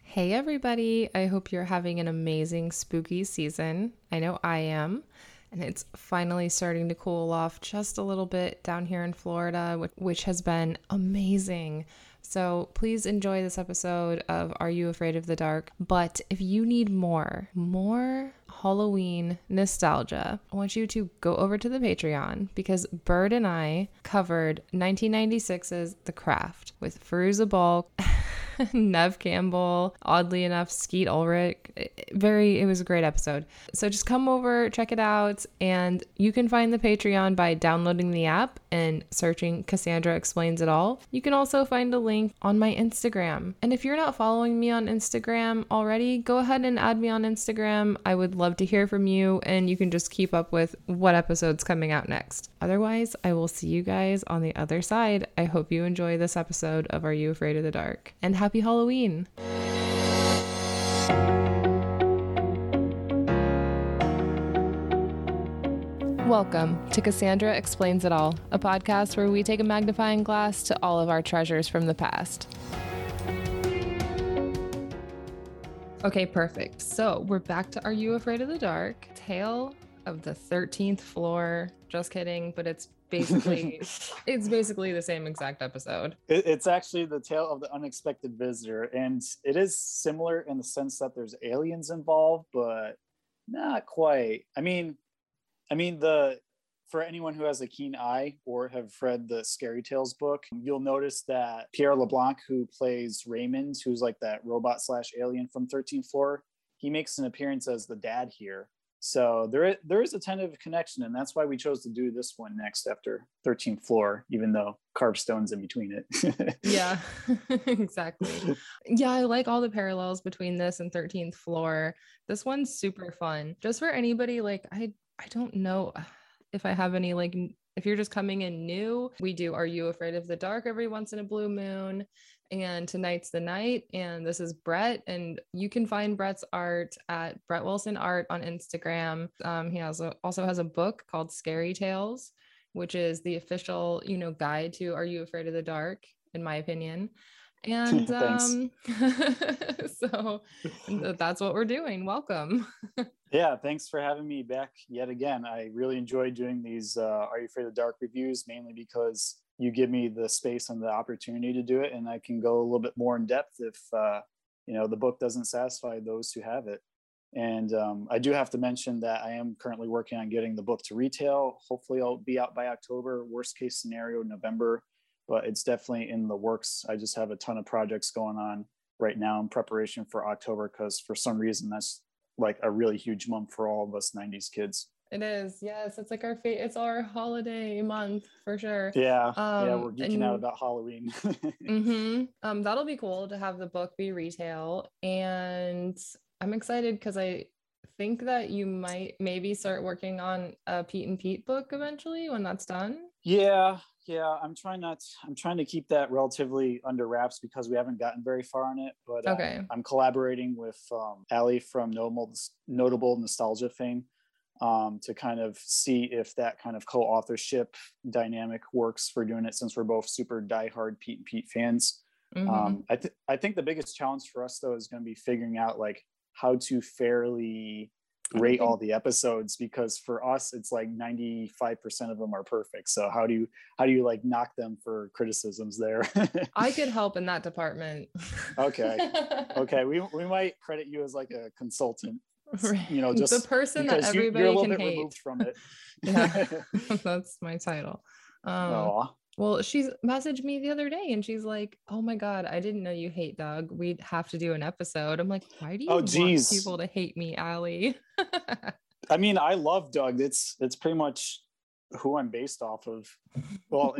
Hey everybody, I hope you're having an amazing spooky season. I know I am, and it's finally starting to cool off just a little bit down here in Florida, which has been amazing. So please enjoy this episode of Are You Afraid of the Dark? But if you need more Halloween nostalgia, I want you to go over to the Patreon because Bird and I covered 1996's The Craft with Fairuza Balk, Nev Campbell, oddly enough, Skeet Ulrich. It was a great episode. So just come over, check it out, and you can find the Patreon by downloading the app and searching Cassandra Explains It All. You can also find a link on my Instagram. And if you're not following me on Instagram already, go ahead and add me on Instagram. I would love to hear from you, and you can just keep up with what episode's coming out next. Otherwise, I will see you guys on the other side. I hope you enjoy this episode of Are You Afraid of the Dark? And happy Halloween! Welcome to Cassandra Explains It All, a podcast where we take a magnifying glass to all of our treasures from the past. Okay, perfect. So we're back to Are You Afraid of the Dark? Tale of the 13th Floor. Just kidding, but it's basically the same exact episode. It's actually the tale of the unexpected visitor, and it is similar in the sense that there's aliens involved, but not quite. I mean, for anyone who has a keen eye or have read the Scary Tales book, you'll notice that Pierre LeBlanc, who plays Raymond, who's like that robot / alien from 13th Floor, he makes an appearance as the dad here. So there is a tentative connection, and that's why we chose to do this one next after 13th Floor, even though carved stones in between it. Yeah, exactly. Yeah, I like all the parallels between this and 13th Floor. This one's super fun. Just for anybody, like, I don't know if I have any, like, if you're just coming in new, we do Are You Afraid of the Dark every once in a blue moon, and tonight's the night, and this is Brett, and you can find Brett's art at Brett Wilson Art on Instagram. He also has a book called Scary Tales, which is the official, guide to Are You Afraid of the Dark, in my opinion. And so that's what we're doing. Welcome. Yeah, thanks for having me back yet again. I really enjoy doing these Are You Afraid of the Dark reviews, mainly because you give me the space and the opportunity to do it, and I can go a little bit more in depth if the book doesn't satisfy those who have it. And I do have to mention that I am currently working on getting the book to retail. Hopefully I'll be out by October, worst case scenario November, but it's definitely in the works. I just have a ton of projects going on right now in preparation for October, because for some reason that's like a really huge month for all of us 90s kids. It is. Yes. It's like it's our holiday month for sure. Yeah. We're geeking out about Halloween. That'll be cool to have the book be retail. And I'm excited because I think that you might maybe start working on a Pete and Pete book eventually when that's done. Yeah. I'm trying to keep that relatively under wraps because we haven't gotten very far on it, but okay. I'm collaborating with Allie from Notable Nostalgia fame to kind of see if that kind of co-authorship dynamic works for doing it, since we're both super diehard Pete and Pete fans. I think the biggest challenge for us though is going to be figuring out like how to fairly rate all the episodes, because for us it's like 95% of them are perfect. So how do you like knock them for criticisms there? I could help in that department. Okay, we might credit you as like a consultant, just the person that everybody you're a little can bit hate. removed from it. Yeah, that's my title. Well, she's messaged me the other day and she's like, "Oh my God, I didn't know you hate Doug. We'd have to do an episode." I'm like, "Why do you want people to hate me, Allie?" I mean, I love Doug. It's pretty much who I'm based off of. Well,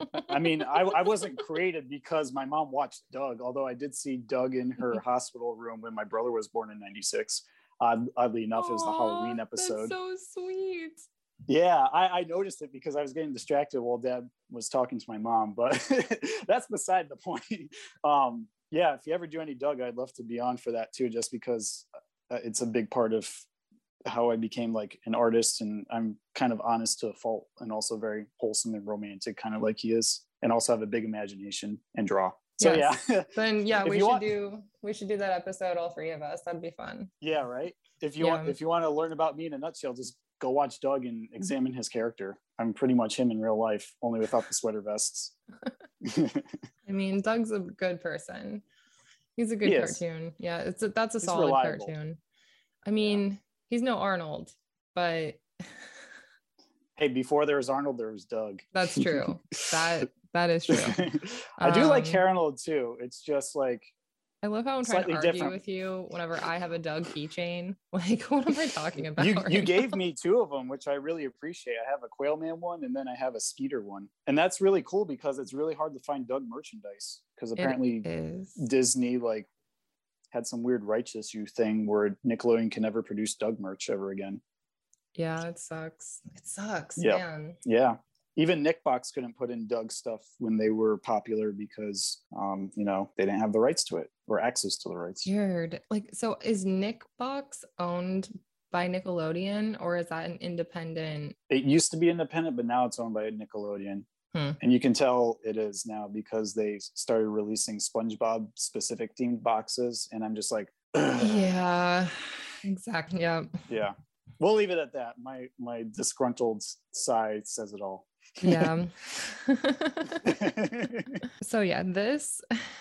I wasn't created because my mom watched Doug, although I did see Doug in her hospital room when my brother was born in 96. Oddly enough, it was the Halloween episode. That's so sweet. Yeah, I noticed it because I was getting distracted while Dad was talking to my mom, but that's beside the point. Yeah, if you ever do any Doug, I'd love to be on for that too, just because it's a big part of how I became like an artist, and I'm kind of honest to a fault and also very wholesome and romantic, kind of like he is, and also have a big imagination and draw. So Yes. yeah. Then yeah, If we you should want, do that episode, all three of us. That'd be fun. yeah, right. If you Yeah. want to learn about me in a nutshell, just go watch Doug and examine his character. I'm pretty much him in real life, only without the sweater vests. I mean, Doug's a good person. He's a good He is. cartoon. Yeah, that's a He's solid reliable. cartoon. I mean, he's no Arnold, but Hey, before there was Arnold, there was Doug. that's true. That is true. I do like Arnold too. It's just like I love how I'm trying to slightly argue different. with you whenever I have a Doug keychain. Like, what am I talking about? You right gave now? me two of them, which I really appreciate. I have a Quail Man one, and then I have a Skeeter one, and that's really cool because it's really hard to find Doug merchandise because apparently Disney like had some weird rights issue thing where Nickelodeon can never produce Doug merch ever again. Yeah, it sucks. It sucks, Yep. man. Yeah. Even Nickbox couldn't put in Doug stuff when they were popular because, they didn't have the rights to it or access to the rights. Weird. Like, so is Nickbox owned by Nickelodeon, or is that an independent? It used to be independent, but now it's owned by Nickelodeon. And you can tell it is now because they started releasing SpongeBob specific themed boxes. And I'm just like, yeah, exactly. Yeah. Yeah. We'll leave it at that. My disgruntled sigh says it all. Yeah. So yeah, this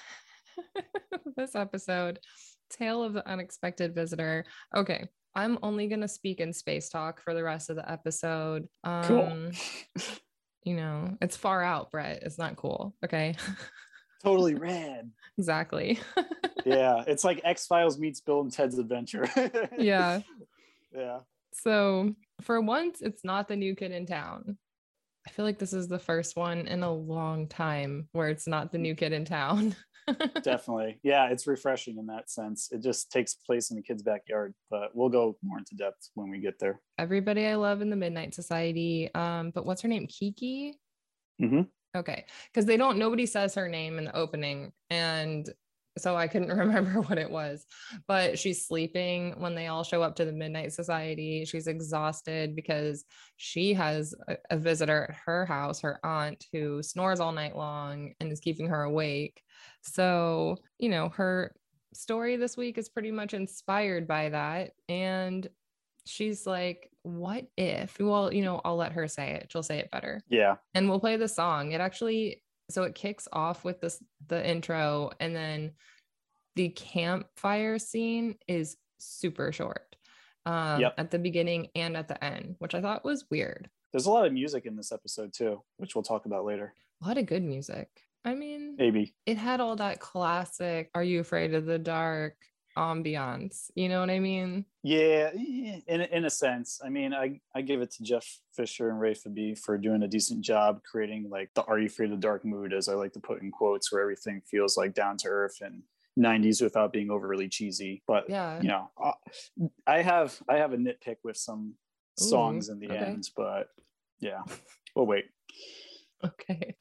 episode, Tale of the Unexpected Visitor. Okay, I'm only gonna speak in space talk for the rest of the episode. Cool. It's far out, Brett. It's not cool. Okay. Totally rad. Exactly. Yeah, it's like X-Files meets Bill and Ted's Adventure. Yeah. Yeah. So for once, it's not the new kid in town. I feel like this is the first one in a long time where it's not the new kid in town. Definitely. Yeah, it's refreshing in that sense. It just takes place in the kid's backyard, but we'll go more into depth when we get there. Everybody I love in the Midnight Society. But what's her name? Kiki? Mm-hmm. Okay. Because nobody says her name in the opening. And so I couldn't remember what it was, but she's sleeping when they all show up to the Midnight Society. She's exhausted because she has a visitor at her house, her aunt, who snores all night long and is keeping her awake. So, her story this week is pretty much inspired by that. And she's like, what if? Well, I'll let her say it. She'll say it better. Yeah. And we'll play the song. So it kicks off with the intro, and then the campfire scene is super short at the beginning and at the end, which I thought was weird. There's a lot of music in this episode too, which we'll talk about later. A lot of good music. I mean, maybe it had all that classic "Are You Afraid of the Dark" ambiance. You know what I mean? Yeah, in a sense. I mean, I give it to Jeff Fisher and Ray Fabi for doing a decent job creating like the "Are You Afraid of the Dark" mood, as I like to put in quotes, where everything feels like down to earth and 90s without being overly cheesy. But yeah, I have a nitpick with some songs in the end, but yeah, we'll wait. Okay.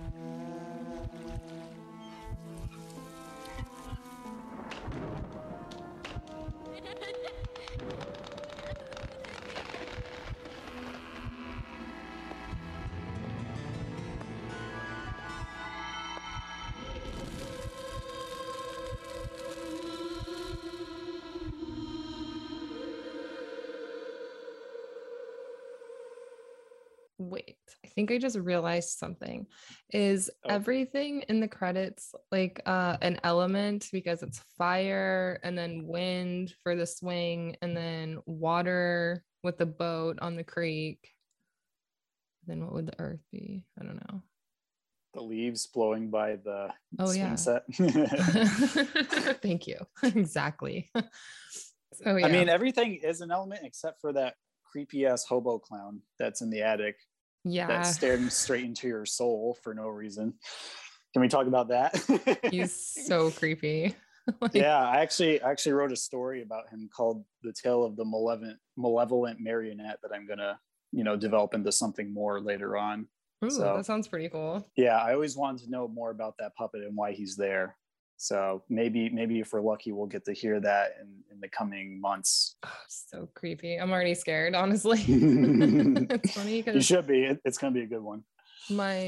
Wait, I think I just realized something. Is everything in the credits like an element, because it's fire and then wind for the swing and then water with the boat on the creek? Then what would the earth be? I don't know. The leaves blowing by the swing set. Thank you. Exactly. So yeah. I mean, everything is an element except for that creepy ass hobo clown that's in the attic. Yeah. That's staring straight into your soul for no reason. Can we talk about that? He's so creepy. Yeah, I actually wrote a story about him called "The Tale of the Malevolent Marionette" that I'm gonna, develop into something more later on. Ooh, so, that sounds pretty cool. Yeah, I always wanted to know more about that puppet and why he's there. So maybe if we're lucky, we'll get to hear that in the coming months. Oh, so creepy. I'm already scared, honestly. It's funny because you should be. It's going to be a good one. My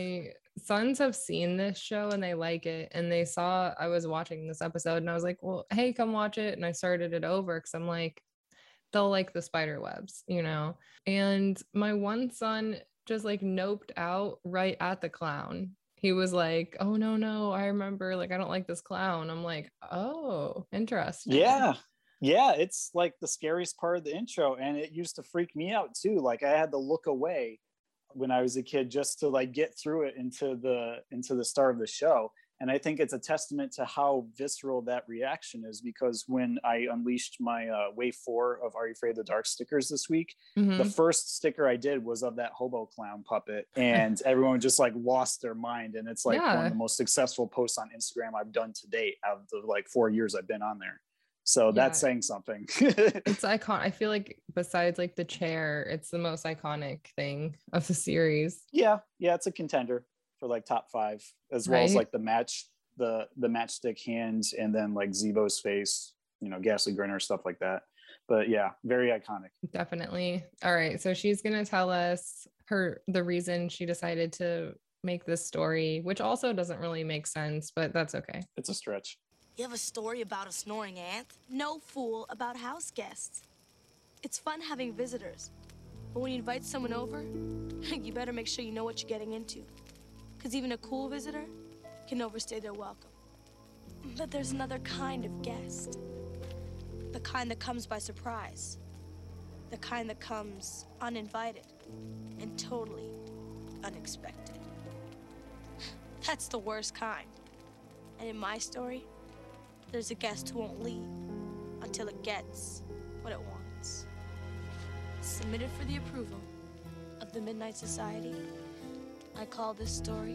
sons have seen this show and they like it, and they saw I was watching this episode and I was like, well, hey, come watch it. And I started it over because I'm like, they'll like the spider webs, you know. And my one son just like noped out right at the clown. He was like, oh no, I remember, like, I don't like this clown. I'm like, oh, interesting. Yeah, it's like the scariest part of the intro, and it used to freak me out too. Like, I had to look away when I was a kid just to like get through it into the start of the show. And I think it's a testament to how visceral that reaction is, because when I unleashed my wave 4 of Are You Afraid of the Dark stickers this week, the first sticker I did was of that hobo clown puppet, and everyone just like lost their mind. And it's like one of the most successful posts on Instagram I've done to date out of the like 4 years I've been on there. So that's saying something. It's iconic. I feel like besides like the chair, it's the most iconic thing of the series. Yeah, it's a contender for like top 5, as well as like the matchstick hands, and then like Zebo's face, you know, Ghastly Grinner, stuff like that. But yeah, very iconic. Definitely. All right, so she's gonna tell us the reason she decided to make this story, which also doesn't really make sense, but that's okay. It's a stretch. You have a story about a snoring ant? No, fool, about house guests. It's fun having visitors, but when you invite someone over, you better make sure you know what you're getting into. Because even a cool visitor can overstay their welcome. But there's another kind of guest. The kind that comes by surprise. The kind that comes uninvited and totally unexpected. That's the worst kind. And in my story, there's a guest who won't leave until it gets what it wants. Submitted for the approval of the Midnight Society, I call this story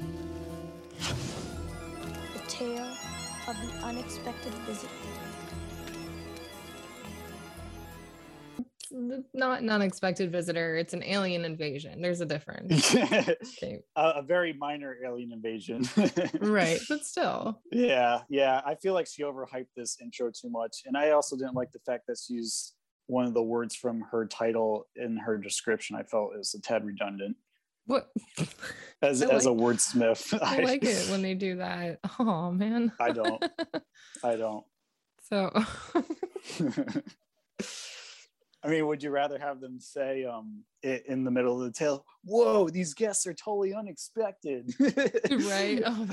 The Tale of the Unexpected Visitor. It's not an unexpected visitor. It's an alien invasion. There's a difference. Okay. A very minor alien invasion. Right, but still. Yeah. I feel like she overhyped this intro too much. And I also didn't like the fact that she's one of the words from her title in her description. I felt is a tad redundant. What? As a wordsmith. I like it when they do that. Oh, man. I don't. So... I mean, would you rather have them say in the middle of the tale, whoa, these guests are totally unexpected? Right. Oh.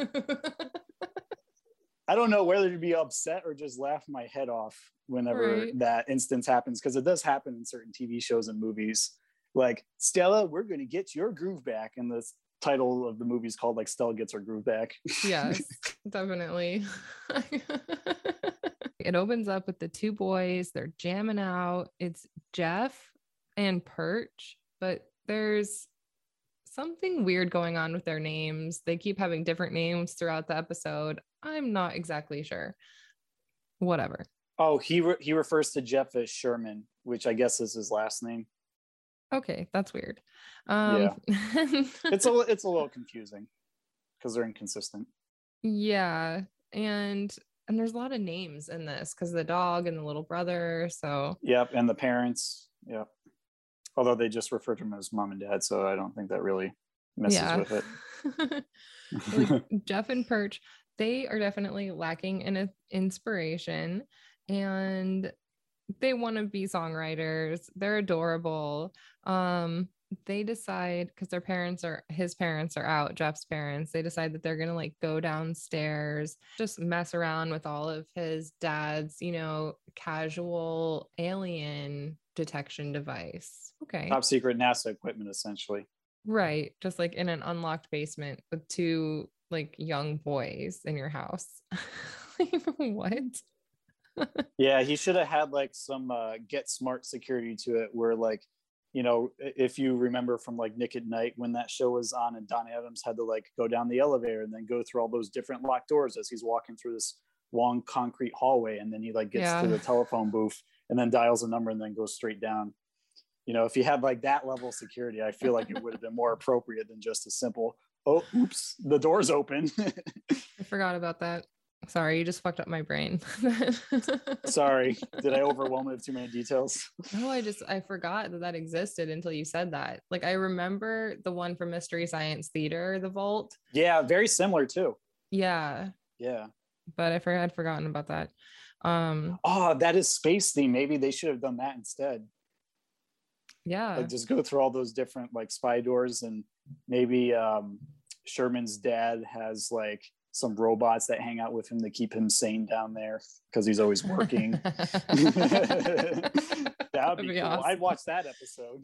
I don't know whether to be upset or just laugh my head off whenever that instance happens, because it does happen in certain TV shows and movies. Like, Stella, we're going to get your groove back. And the title of the movie is called like Stella Gets Her Groove Back. Yes, definitely. It opens up with the two boys. They're jamming out. It's Jeff and Perch, but there's something weird going on with their names. They keep having different names throughout the episode. I'm not exactly sure. Whatever. Oh, he refers to Jeff as Sherman, which I guess is his last name. Okay, that's weird. Yeah, it's a little confusing because they're inconsistent. Yeah, and there's a lot of names in this because the dog and the little brother. So yep, and the parents. Yep. Although they just refer to them as mom and dad, so I don't think that really messes with it. Like Jeff and Perch, they are definitely lacking in inspiration, and they want to be songwriters. They're adorable. They decide, because his parents are out, Jeff's parents, they decide that they're gonna like go downstairs, just mess around with all of his dad's, casual alien detection device. Okay. Top secret NASA equipment, essentially. Right. Just like in an unlocked basement with two like young boys in your house. What? Yeah, he should have had like some Get Smart security to it, where like, if you remember from like Nick at Night, when that show was on and Don Adams had to like go down the elevator and then go through all those different locked doors as he's walking through this long concrete hallway, and then he like gets to the telephone booth and then dials a number and then goes straight down. If you had like that level of security, I feel like it would have been more appropriate than just a simple, oh, oops, the door's open. I forgot about that. Sorry, you just fucked up my brain. Sorry, did I overwhelm it with too many details? No, I forgot that existed until you said that. Like, I remember the one from Mystery Science Theater, The Vault. Yeah, very similar too. Yeah. Yeah. But I'd forgotten about that. Oh, that is space theme. Maybe they should have done that instead. Yeah. Like just go through all those different like spy doors, and maybe Sherman's dad has like some robots that hang out with him to keep him sane down there because he's always working. That would be cool. Awesome. I'd watch that episode.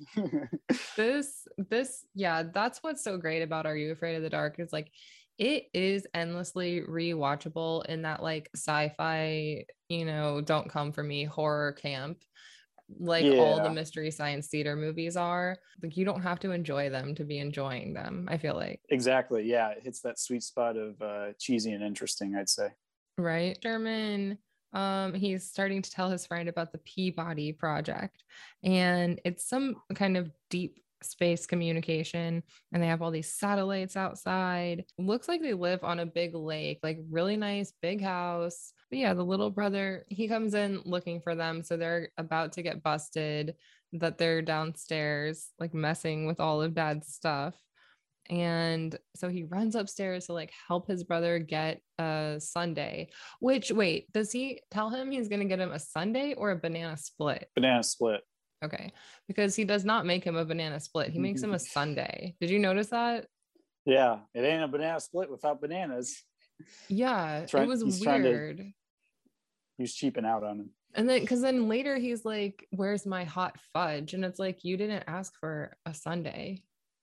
Yeah, that's what's so great about Are You Afraid of the Dark is like it is endlessly rewatchable in that like sci-fi, don't come for me horror camp. Like all the Mystery Science Theater movies are. Like you don't have to enjoy them to be enjoying them, I feel like. Exactly. Yeah, it hits that sweet spot of cheesy and interesting, I'd say. Right. Sherman, he's starting to tell his friend about the Peabody project, and it's some kind of deep space communication, and they have all these satellites outside. Looks like they live on a big lake, like really nice big house. But yeah, the little brother, he comes in looking for them, so they're about to get busted that they're downstairs like messing with all of dad's stuff. And so he runs upstairs to like help his brother get a sundae. Which, wait, does he tell him he's going to get him a sundae or a banana split? Banana split. Okay, because he does not make him a banana split. He makes him a sundae. Did you notice that? Yeah, it ain't a banana split without bananas. Yeah, it was weird. He was cheaping out on him. And then, because then later he's like, "Where's my hot fudge?" And it's like, you didn't ask for a sundae.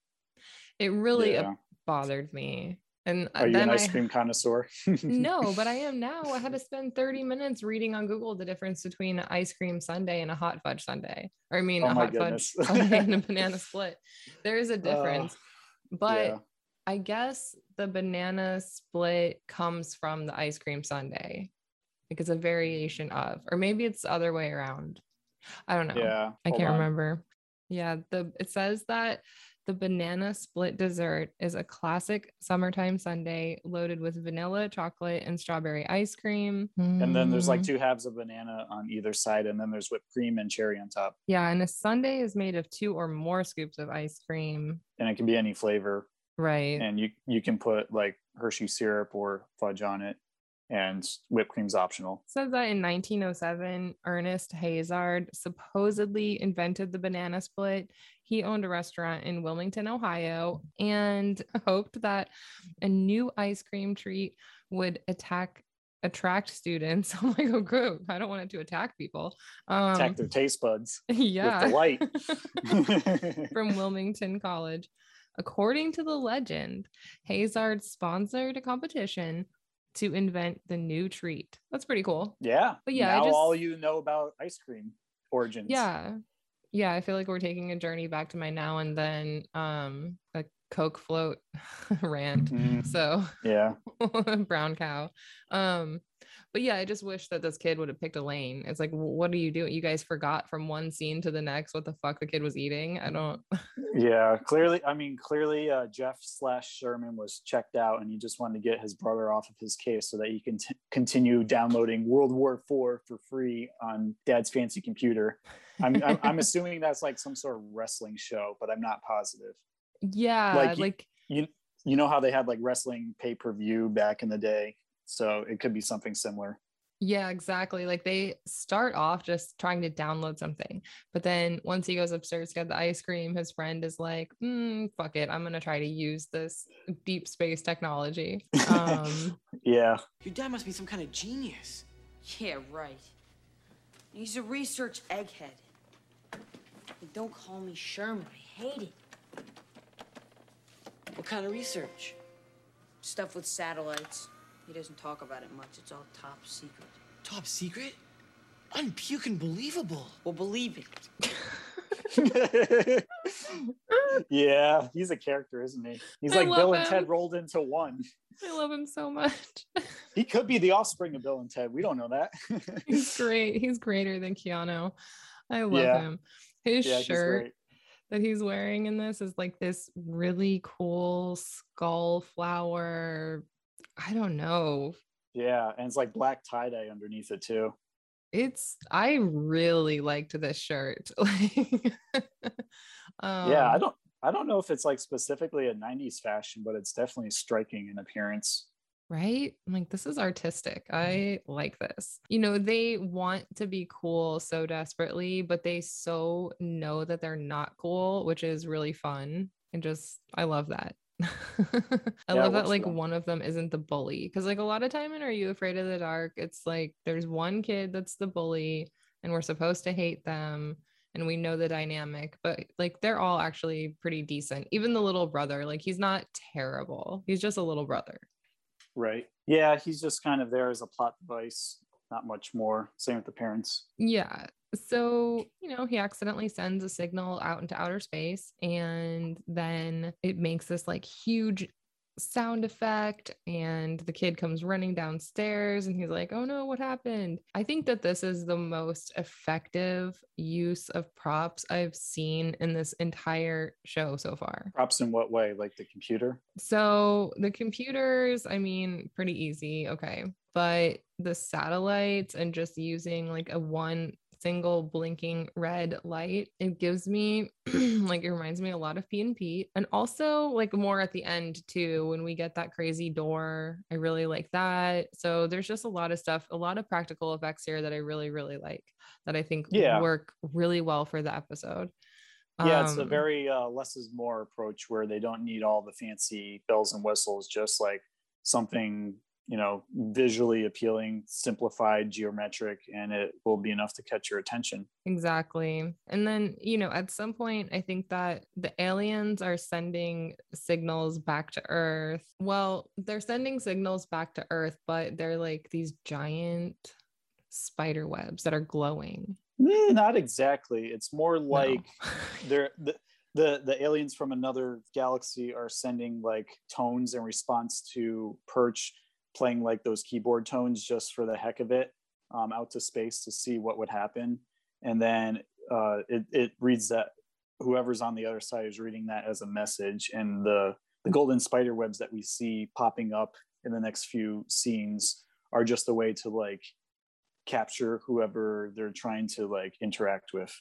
It really bothered me. And are you an ice cream connoisseur? No, but I am now. I had to spend 30 minutes reading on Google the difference between an ice cream sundae and a hot fudge sundae. Or I mean, a hot fudge sundae and a banana split. There is a difference. But I guess the banana split comes from the ice cream sundae. Like it's a variation of, or maybe it's the other way around. I don't know. Yeah. I can't remember. Yeah. It says that the banana split dessert is a classic summertime sundae loaded with vanilla, chocolate, and strawberry ice cream. And then there's like 2 halves of banana on either side, and then there's whipped cream and cherry on top. Yeah, and a sundae is made of 2 or more scoops of ice cream. And it can be any flavor. Right. And you can put like Hershey syrup or fudge on it. And whipped cream's optional. It says that in 1907, Ernest Hazard supposedly invented the banana split. He owned a restaurant in Wilmington, Ohio, and hoped that a new ice cream treat would attract students. I'm like, oh, good. I don't want it to attack people. Attack their taste buds. Yeah. With delight. From Wilmington College. According to the legend, Hazard sponsored a competition to invent the new treat. That's pretty cool. Yeah. But yeah, now all you know about ice cream origins. Yeah. Yeah. I feel like we're taking a journey back to my now and then a Coke float rant. So yeah. Brown cow. But yeah, I just wish that this kid would have picked a lane. It's like, what are you doing? You guys forgot from one scene to the next what the fuck the kid was eating. I don't. Yeah, clearly Jeff / Sherman was checked out, and he just wanted to get his brother off of his case so that he can continue downloading World War IV for free on Dad's fancy computer. I'm assuming that's like some sort of wrestling show, but I'm not positive. Yeah, like you know how they had like wrestling pay-per-view back in the day. So it could be something similar. Yeah, exactly. Like they start off just trying to download something, but then once he goes upstairs to get the ice cream, his friend is like, fuck it, I'm gonna try to use this deep space technology. Yeah. Your dad must be some kind of genius. Yeah, right. He's a research egghead. And don't call me Sherman. I hate it. What kind of research? Stuff with satellites. He doesn't talk about it much. It's all top secret. Top secret? Unpuking believable. Well, believe it. Yeah, he's a character, isn't he? He's like Bill and Ted rolled into one. I love him so much. He could be the offspring of Bill and Ted. We don't know that. He's great. He's greater than Keanu. I love him. His shirt that he's wearing in this is like this really cool skull flower. I don't know. Yeah, and it's like black tie-dye underneath it too. I really liked this shirt. Like, Yeah, um, I don't know if it's like specifically a 90s fashion, but it's definitely striking in appearance. right? I'm like, this is artistic. I like this. You know, they want to be cool so desperately, but they so know that they're not cool, which is really fun. And just, I love that. I Yeah, love it that works for like them. one of them isn't the bully. Because like a lot of time in Are You Afraid of the Dark, it's like there's one kid that's the bully and we're supposed to hate them and we know the dynamic, but like they're all actually pretty decent. Even the little brother, like he's not terrible. He's just a little brother. Right. Yeah, he's just kind of there as a plot device, not much more. Same with the parents. Yeah. So, you know, he accidentally sends a signal out into outer space and then it makes this like huge sound effect and the kid comes running downstairs and he's like, "Oh no, what happened?" I think that this is the most effective use of props I've seen in this entire show so far. Props in what way? Like the computer? So the computers, I mean, pretty easy. Okay. But the satellites and just using like a one single blinking red light, it gives me like it reminds me a lot of P and Pete. And also like more at the end too, when we get that crazy door. I really like that. So there's just a lot of stuff, a lot of practical effects here that I really, really like that I think Yeah. work really well for the episode. Yeah, it's a Um, very less is more approach where they don't need all the fancy bells and whistles, just like something, you know, visually appealing, simplified, geometric, and it will be enough to catch your attention. Exactly. And then, you know, at some point, I think that the aliens are sending signals back to Earth. Well, they're sending signals back to Earth, but they're like these giant spider webs that are glowing. Not exactly. It's more No. like they're the aliens from another galaxy are sending like tones in response to Perch playing like those keyboard tones just for the heck of it, out to space to see what would happen, and then it reads that whoever's on the other side is reading that as a message, and the golden spider webs that we see popping up in the next few scenes are just a way to like capture whoever they're trying to like interact with.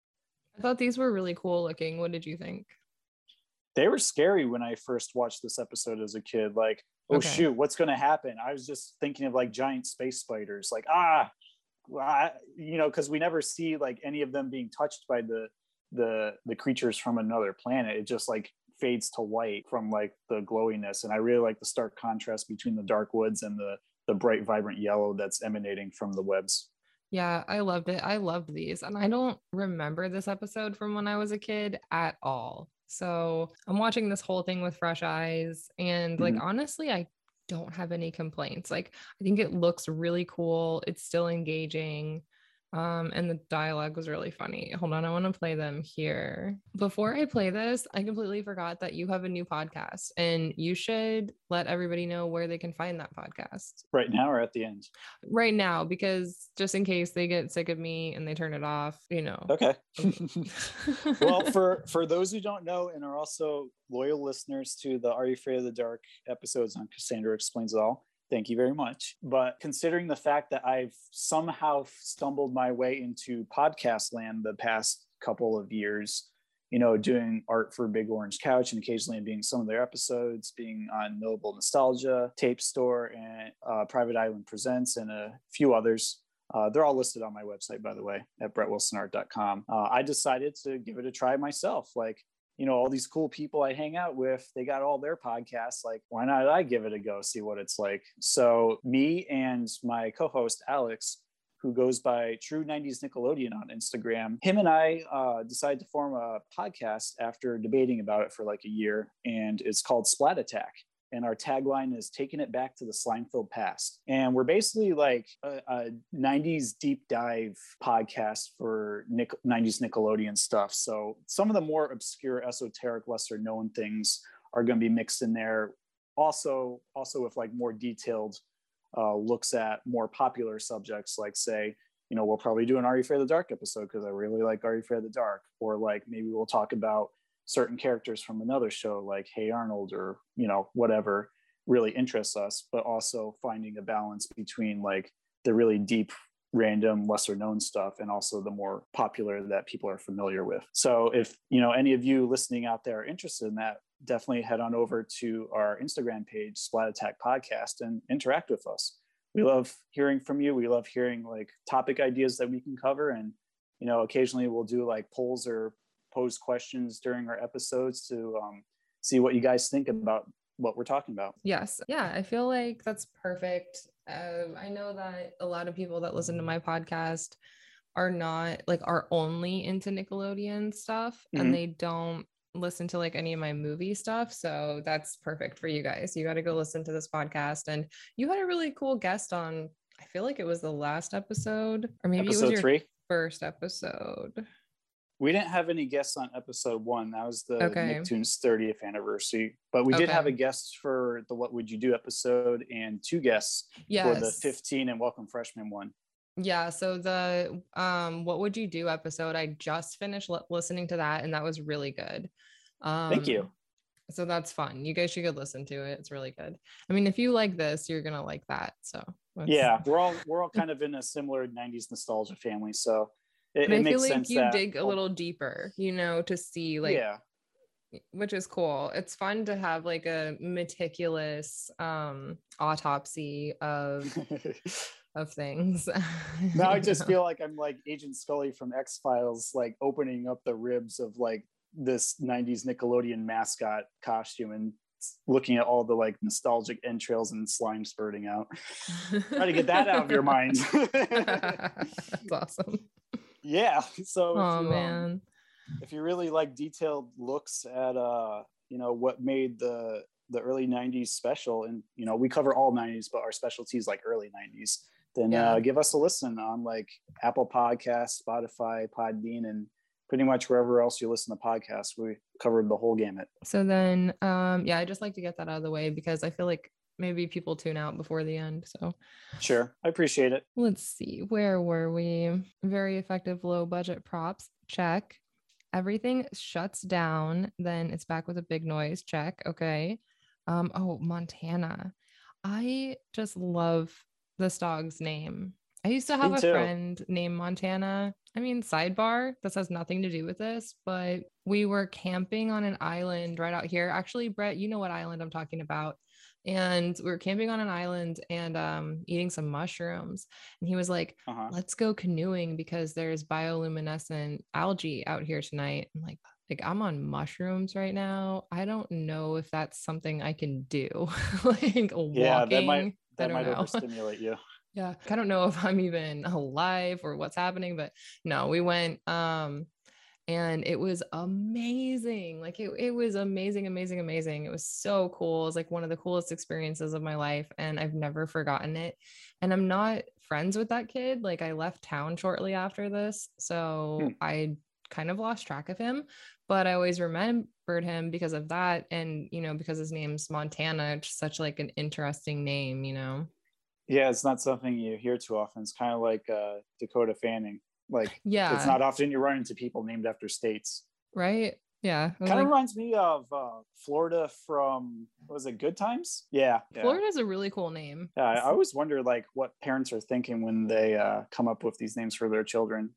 I thought these were really cool looking. What did you think? They were scary when I first watched this episode as a kid. Like, oh Okay. shoot, what's going to happen? I was just thinking of like giant space spiders. Like, you know, because we never see like any of them being touched by the creatures from another planet. It just like fades to white from like the glowiness, and I really like the stark contrast between the dark woods and the bright, vibrant yellow that's emanating from the webs. Yeah, I loved it. I loved these. And I don't remember this episode from when I was a kid at all. So I'm watching this whole thing with fresh eyes. And like, Mhm. honestly, I don't have any complaints. Like, I think it looks really cool. It's still engaging. And the dialogue was really funny. Hold on, I want to play them here. Before I play this, I completely forgot that you have a new podcast and you should let everybody know where they can find that podcast Right now or at the end? right now, because just in case they get sick of me and they turn it off, you know. Okay. Well, for those who don't know and are also loyal listeners to the Are You Afraid of the Dark episodes on Cassandra Explains It All, thank you very much. But considering the fact that I've somehow stumbled my way into podcast land the past couple of years, you know, doing art for Big Orange Couch and occasionally being some of their episodes, being on Knowable Nostalgia, Tape Store, and Private Island Presents, and a few others. They're all listed on my website, by the way, at brettwilsonart.com. I decided to give it a try myself. Like, you know, all these cool people I hang out with, they got all their podcasts. Like, why not I give it a go, see what it's like? So me and my co-host, Alex, who goes by True 90s Nickelodeon on Instagram, him and I decided to form a podcast after debating about it for like a year, and it's called Splat Attack. And our tagline is taking it back to the slime-filled past. And we're basically like a 90s deep dive podcast for 90s Nickelodeon stuff. So some of the more obscure, esoteric, lesser known things are going to be mixed in there. Also with like more detailed looks at more popular subjects, like say, you know, we'll probably do an Are You Afraid of the Dark episode because I really like Are You Afraid of the Dark, or like maybe we'll talk about certain characters from another show like Hey Arnold, or you know, whatever. really interests us, but also finding a balance between like the really deep, random, lesser known stuff and also the more popular that people are familiar with. So if, any of you listening out there are interested in that, definitely head on over to our Instagram page, Splat Attack Podcast, and interact with us. We love hearing from you. We love hearing like topic ideas that we can cover. And, occasionally we'll do like polls or pose questions during our episodes to see what you guys think about what we're talking about. Yes. Yeah, I feel like that's perfect. I know that a lot of people that listen to my podcast are only into Nickelodeon stuff, and they don't listen to like any of my movie stuff. So that's perfect for you guys. You got to go listen to this podcast. And you had a really cool guest on, I feel like it was the last episode, or maybe episode it was your 3 first episode. We didn't have any guests on episode 1. That was the Nicktoons 30th anniversary. But we did have a guest for the What Would You Do episode and 2 guests for the 15 and Welcome Freshman one. Yeah. So the What Would You Do episode, I just finished listening to that, and that was really good. Thank you. So that's fun. You guys should go listen to it. It's really good. I mean, if you like this, you're gonna like that. So yeah, we're all kind of in a similar 90s nostalgia family. So it I makes feel like sense you dig a little deeper, to see like, which is cool. It's fun to have like a meticulous autopsy of things. Now I just feel like I'm like Agent Scully from X-Files, like opening up the ribs of like this 90s Nickelodeon mascot costume and looking at all the like nostalgic entrails and slime spurting out. Try to get that out of your mind. That's awesome. Yeah. So man. If you really like detailed looks at what made the early 90s special, and we cover all 90s, but our specialty is like early 90s, then give us a listen on like Apple Podcasts, Spotify, Podbean, and pretty much wherever else you listen to podcasts. We covered the whole gamut. So then I just like to get that out of the way because I feel like maybe people tune out before the end. So sure, I appreciate it. Let's see, where were we? Very effective low budget props, check. Everything shuts down, then it's back with a big noise, check. Okay. Montana. I just love this dog's name. I used to have a friend named Montana. I mean, sidebar, this has nothing to do with this, but we were camping on an island right out here. Actually, Brett, you know what island I'm talking about. And we were camping on an island and eating some mushrooms. And he was like, let's go canoeing because there's bioluminescent algae out here tonight. I'm like, I'm on mushrooms right now. I don't know if that's something I can do. Like walking. That might overstimulate you. Yeah. I don't know if I'm even alive or what's happening, but no, we went and it was amazing. Like it was amazing. It was so cool. It was like one of the coolest experiences of my life, and I've never forgotten it. And I'm not friends with that kid. Like I left town shortly after this, so I kind of lost track of him, but I always remembered him because of that, and because his name's Montana. It's such like an interesting name. Yeah, it's not something you hear too often. It's kind of like Dakota Fanning. Like, it's not often you run into people named after states. Right. Yeah. Kind of reminds me of Florida from, was it Good Times? Yeah. Florida is a really cool name. Yeah, I always wonder like what parents are thinking when they come up with these names for their children.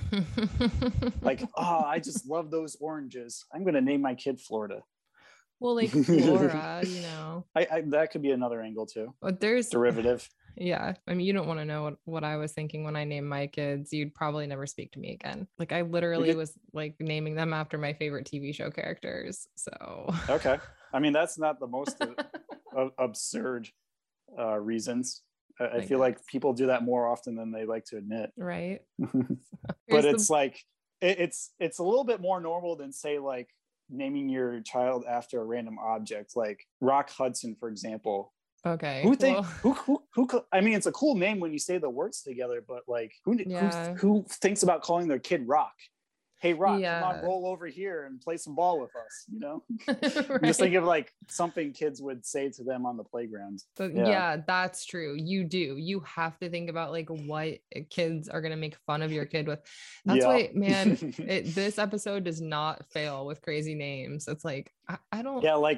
Like, I just love those oranges. I'm going to name my kid Florida. Well, like Flora, I that could be another angle too. But there's derivative. Yeah. I mean, you don't want to know what I was thinking when I named my kids. You'd probably never speak to me again. Like I literally was like naming them after my favorite TV show characters. So okay. I mean, that's not the most absurd reasons. I feel like people do that more often than they like to admit. Right. But it's like it's a little bit more normal than say like naming your child after a random object, like Rock Hudson, for example. Okay. Who I mean, it's a cool name when you say the words together, but like who thinks about calling their kid Rock? Hey, Rock, come on, roll over here and play some ball with us, Right. Just think of like something kids would say to them on the playground. Yeah, that's true. You have to think about like what kids are going to make fun of your kid with. That's why, man, this episode does not fail with crazy names. It's like, I don't. Yeah, like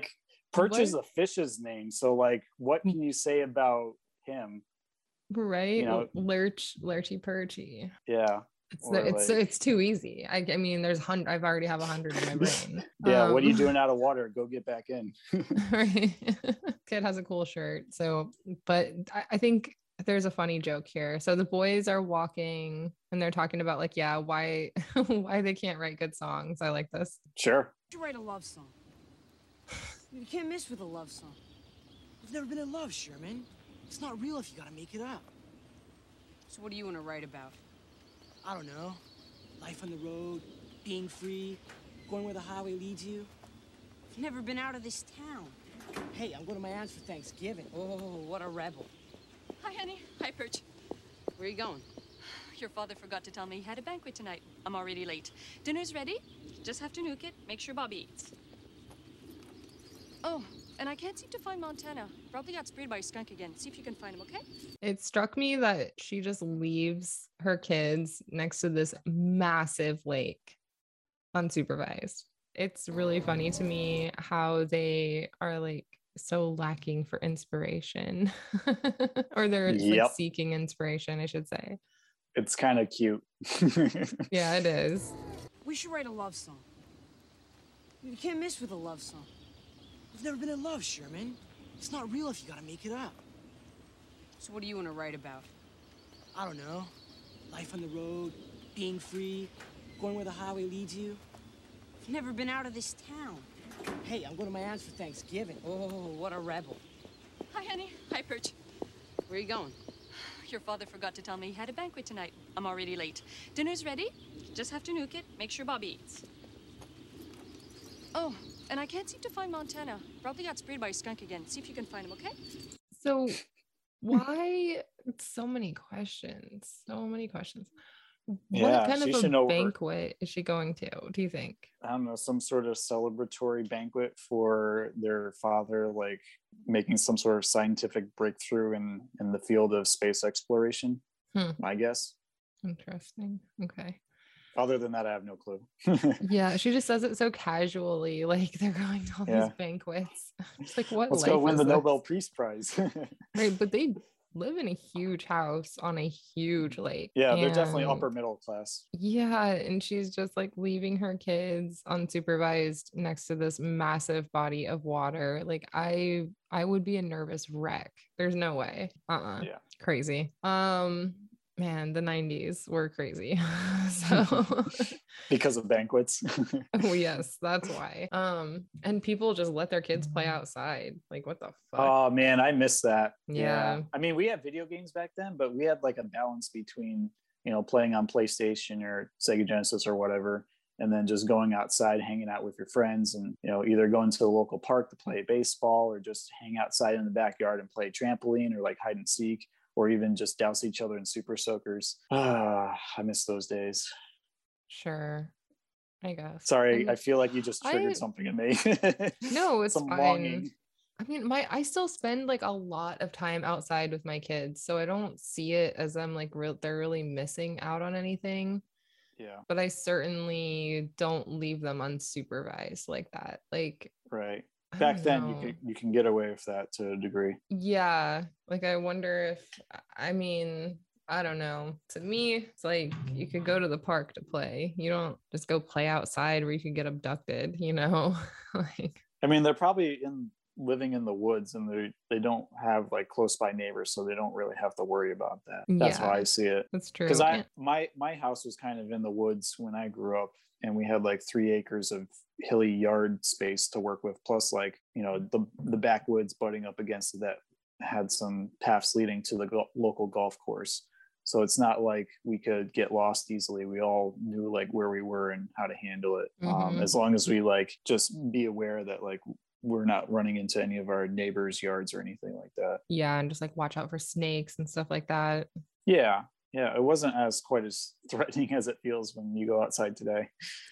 Perch is What? a fish's name. So like, what can you say about him? Right? You know, Lurchy Perchy. yeah. Or like, It's too easy. I mean, I've already have 100 in my brain. yeah, what are you doing out of water? Go get back in. Right. Kid has a cool shirt. So, but I think there's a funny joke here. So the boys are walking and they're talking about like, yeah, why why they can't write good songs. I like this. Sure. You write a love song. You can't miss with a love song. You've never been in love, Sherman. It's not real if you gotta make it up. So what do you want to write about? I don't know. Life on the road, being free, going where the highway leads you. You've never been out of this town. Hey, I'm going to my aunt's for Thanksgiving. Oh, what a rebel. Hi, honey. Hi, Perch. Where are you going? Your father forgot to tell me he had a banquet tonight. I'm already late. Dinner's ready. Just have to nuke it. Make sure Bobby eats. Oh, and I can't seem to find Montana. Probably got sprayed by a skunk again. See if you can find him, okay? It struck me that she just leaves her kids next to this massive lake unsupervised. It's really funny to me how they are like so lacking for inspiration or they're just, like Yep. seeking inspiration, I should say. It's kind of cute. Yeah, it is. We should write a love song. You can't miss with a love song. You've never been in love, Sherman. It's not real if you gotta make it up. So what do you want to write about? I don't know. Life on the road, being free, going where the highway leads you. You've never been out of this town. Hey, I'm going to my aunt's for Thanksgiving. Oh, what a rebel. Hi, honey. Hi, Perch. Where are you going? Your father forgot to tell me he had a banquet tonight. I'm already late. Dinner's ready. Just have to nuke it. Make sure Bobby eats. Oh, and I can't seem to find Montana. Probably got sprayed by a skunk again. See if you can find him, okay? So why so many questions? So many questions. Yeah, What kind she of should know a where- banquet is she going to, do you think? I don't know, some sort of celebratory banquet for their father, like making some sort of scientific breakthrough in the field of space exploration. I guess. Interesting. Okay. Other than that, I have no clue. Yeah, she just says it so casually, like they're going to all Yeah. these banquets. Just like, what Let's life go win is the this? Nobel Peace Prize. Right, but they live in a huge house on a huge lake. Yeah, they're definitely and- upper middle class. Yeah, and she's just like leaving her kids unsupervised next to this massive body of water. Like I would be a nervous wreck. There's no way. Yeah. Crazy. Man, the 90s were crazy. So Because of banquets. oh yes, that's why. And people just let their kids play outside. Like what the fuck? Oh man, I miss that. Yeah. I mean, we had video games back then, but we had like a balance between, playing on PlayStation or Sega Genesis or whatever, and then just going outside, hanging out with your friends, and either going to the local park to play baseball or just hang outside in the backyard and play trampoline or like hide and seek, or even just douse each other in super soakers. I miss those days. Sure. I guess. Sorry, And I feel like you just triggered something in me. no, it's Some fine. longing. I mean, I still spend like a lot of time outside with my kids, so I don't see it as I'm like they're really missing out on anything. Yeah. But I certainly don't leave them unsupervised like that. Like Right. I Back don't then, know. you can get away with that to a degree. Yeah, like I wonder if I mean, I don't know. To me, it's like you could go to the park to play. You don't just go play outside where you could get abducted, Like I mean, they're probably living in the woods, and they don't have like close by neighbors, so they don't really have to worry about that. That's how Yeah. I see it. that's true. Because my house was kind of in the woods when I grew up, and we had like 3 acres of hilly yard space to work with, plus like the backwoods butting up against it that had some paths leading to the local golf course. So it's not like we could get lost easily. We all knew like where we were and how to handle it. Mhm. As long as we like just be aware that like we're not running into any of our neighbors' yards or anything like that. Yeah, and just like watch out for snakes and stuff like that. Yeah. It wasn't quite as threatening as it feels when you go outside today.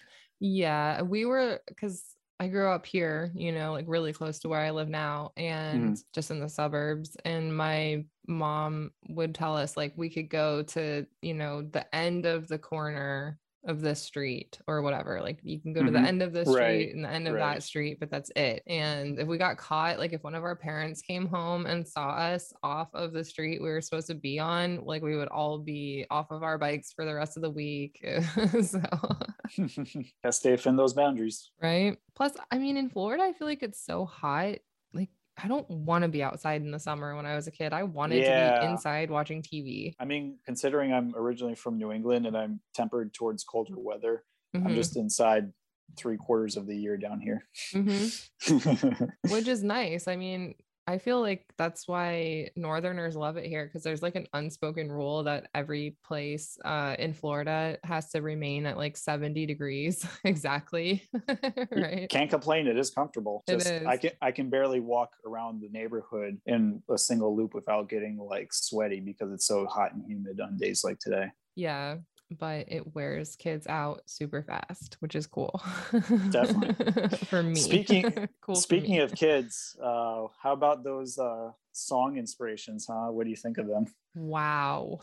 Yeah, we were because I grew up here, like really close to where I live now and just in the suburbs. And my mom would tell us like we could go to, the end of the corner of this street or whatever. Like you can go to the Mhm. end of this Right, street and the end of right. that street, but that's it. And if we got caught, like if one of our parents came home and saw us off of the street we were supposed to be on, like we would all be off of our bikes for the rest of the week. So, Gotta stay within those boundaries. right. Plus, I mean, in Florida, I feel like it's so hot. Like, I don't want to be outside in the summer when I was a kid. I wanted to be Yeah. inside watching TV. I mean, considering I'm originally from New England and I'm tempered towards colder weather, I'm Mhm. just inside 3/4 of the year down here. Mhm. Which is nice. I mean, I feel like that's why Northerners love it here because there's like an unspoken rule that every place in Florida has to remain at like 70 degrees exactly. Right. Can't complain. It is comfortable. It Just is. I can barely walk around the neighborhood in a single loop without getting like sweaty because it's so hot and humid on days like today. Yeah, but it wears kids out super fast, which is cool. Definitely. For me. Speaking Cool for speaking me. of kids, how about those song inspirations, huh? What do you think of them? Wow.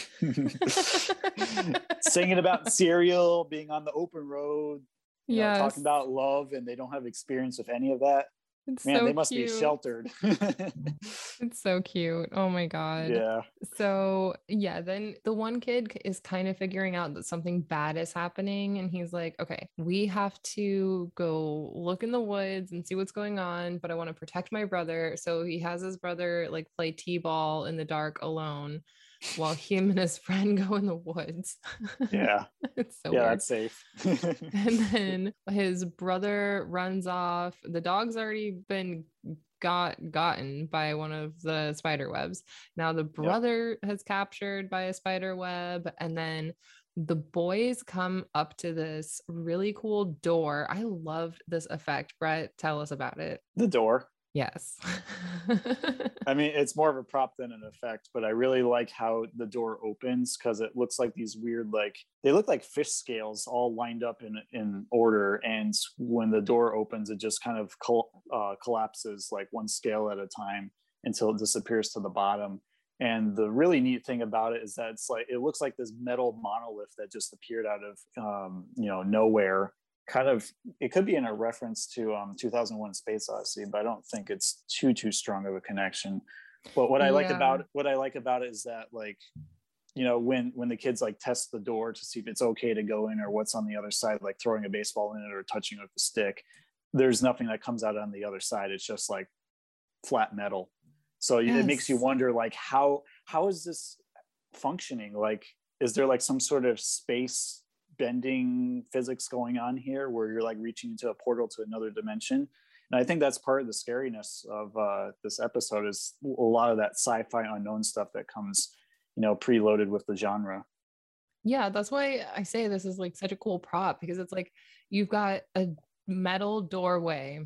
Singing about cereal, being on the open road, you know, Yes. talking about love, and they don't have experience with any of that. It's Man, so they must cute. be sheltered. It's so cute. Oh my God. Yeah. So, yeah, then the one kid is kind of figuring out that something bad is happening. And he's like, okay, we have to go look in the woods and see what's going on, but I want to protect my brother. So he has his brother like play t-ball in the dark alone while him and his friend go in the woods. Yeah. It's so Yeah, weird. that's safe. And then his brother runs off. The dog's already been gotten by one of the spider webs. Now the brother has captured by a spider web, and then the boys come up to this really cool door. I loved this effect. Brett, tell us about it. The door. Yes. I mean, it's more of a prop than an effect, but I really like how the door opens because it looks like these weird, like they look like fish scales all lined up in order. And when the door opens, it just kind of collapses like one scale at a time until it disappears to the bottom. And the really neat thing about it is that it's like it looks like this metal monolith that just appeared out of nowhere. Kind of, it could be in a reference to 2001 Space Odyssey, but I don't think it's too strong of a connection. But what I like about it is that, like, you know, when the kids like test the door to see if it's okay to go in or what's on the other side, like throwing a baseball in it or touching it with a stick, there's nothing that comes out on the other side. It's just like flat metal. So it makes you wonder, like, how is this functioning? Like, is there like some sort of space bending physics going on here where you're like reaching into a portal to another dimension? And I think that's part of the scariness of this episode, is a lot of that sci-fi unknown stuff that comes, you know, preloaded with the genre. Yeah, that's why I say this is like such a cool prop, because it's like you've got a metal doorway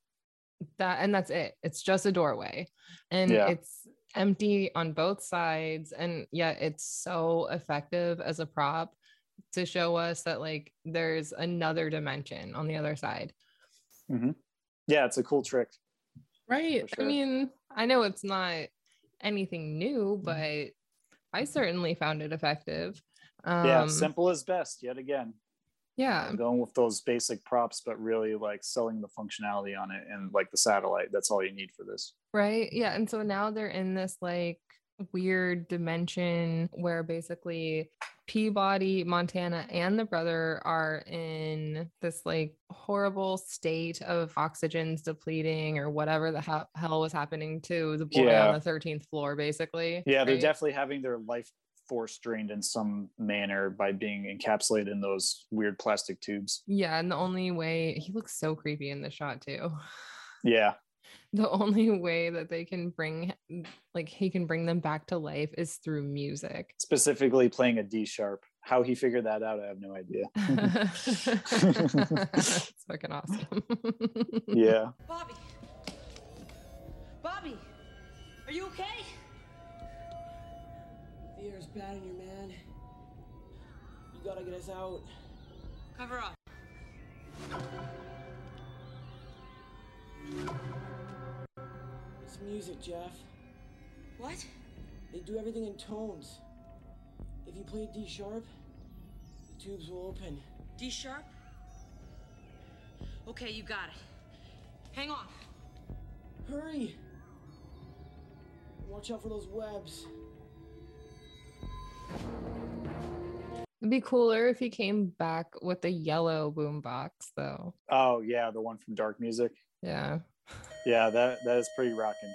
and that's it. It's just a doorway, and it's empty on both sides, and yet it's so effective as a prop to show us that like there's another dimension on the other side. Mm-hmm. Yeah, it's a cool trick, right? Sure. I mean, I know it's not anything new, but I certainly found it effective. Yeah, simple is best yet again. Yeah, going with those basic props, but really like selling the functionality on it, and like the satellite, that's all you need for this. Right. Yeah. And so now they're in this like weird dimension where basically Peabody, Montana, and the brother are in this like horrible state of oxygen's depleting or whatever the hell was happening to the boy on the 13th floor, basically. Yeah, they're definitely having their life force drained in some manner by being encapsulated in those weird plastic tubes. Yeah, and the only way, he looks so creepy in the shot too. Yeah. The only way that they can he can bring them back to life is through music. Specifically playing a D sharp. How he figured that out, I have no idea. It's fucking awesome. Yeah. Bobby, are you okay? The air's bad in here, man. You gotta get us out. Cover up. It's music, Jeff. What? They do everything in tones. If you play D sharp, tubes will open. D sharp? Okay, you got it. Hang on. Hurry! Watch out for those webs. It'd be cooler if he came back with a yellow boombox, though. Oh yeah, the one from Dark Music. Yeah. Yeah, that is pretty rocking.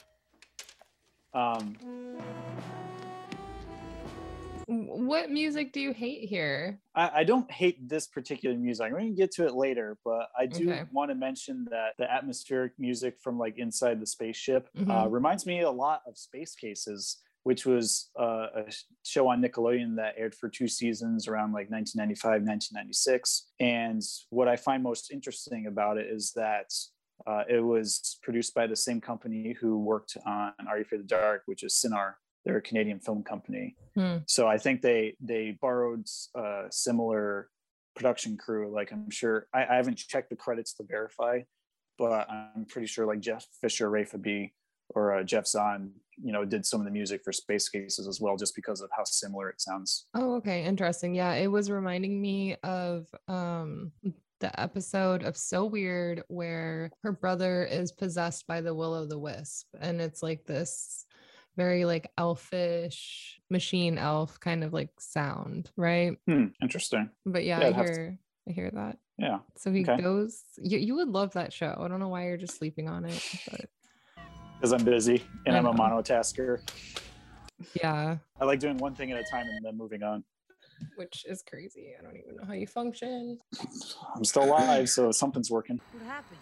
What music do you hate here? I don't hate this particular music. I'm going to get to it later, but I do Okay. want to mention that the atmospheric music from like inside the spaceship Mhm. reminds me a lot of Space Cases, which was a show on Nickelodeon that aired for 2 seasons around like 1995, 1996. And what I find most interesting about it is that it was produced by the same company who worked on Are You Afraid of the Dark, which is Cinar. They're a Canadian film company. So I think they borrowed a similar production crew. Like I'm sure, I haven't checked the credits to verify, but I'm pretty sure like Jeff Fisher, Ray Fabi, or Jeff Zahn, did some of the music for Space Cases as well, just because of how similar it sounds. Oh, okay. Interesting. Yeah, it was reminding me of the episode of So Weird where her brother is possessed by the Will-O-the-Wisp. And it's like this very like elfish machine elf kind of like sound, right? Interesting. But yeah, Yeah, I hear that. Yeah. So he Okay. goes, you would love that show. I don't know why you're just sleeping on it, but Because I'm busy and I I'm a know. monotasker. yeah, I like doing one thing at a time and then moving on. which is crazy. I don't even know how you function. I'm still alive, so something's working. What happened?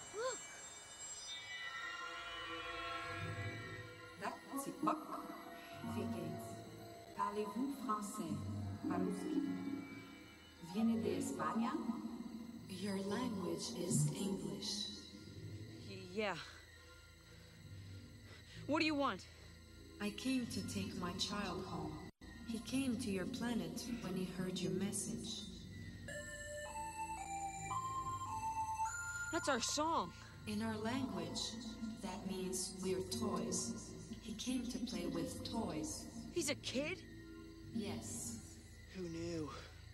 Parlez-vous français? По-русски? Viene de España? Your language is English. Yeah. What do you want? I came to take my child home. He came to your planet when he heard your message. That's our song. In our language, that means we're toys. He came to play with toys. He's a kid? Yes. Who knew?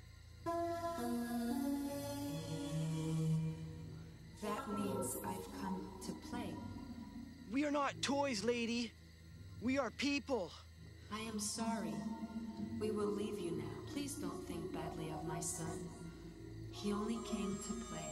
That means I've come to play. We are not toys, lady. We are people. I am sorry. We will leave you now. Please don't think badly of my son. He only came to play.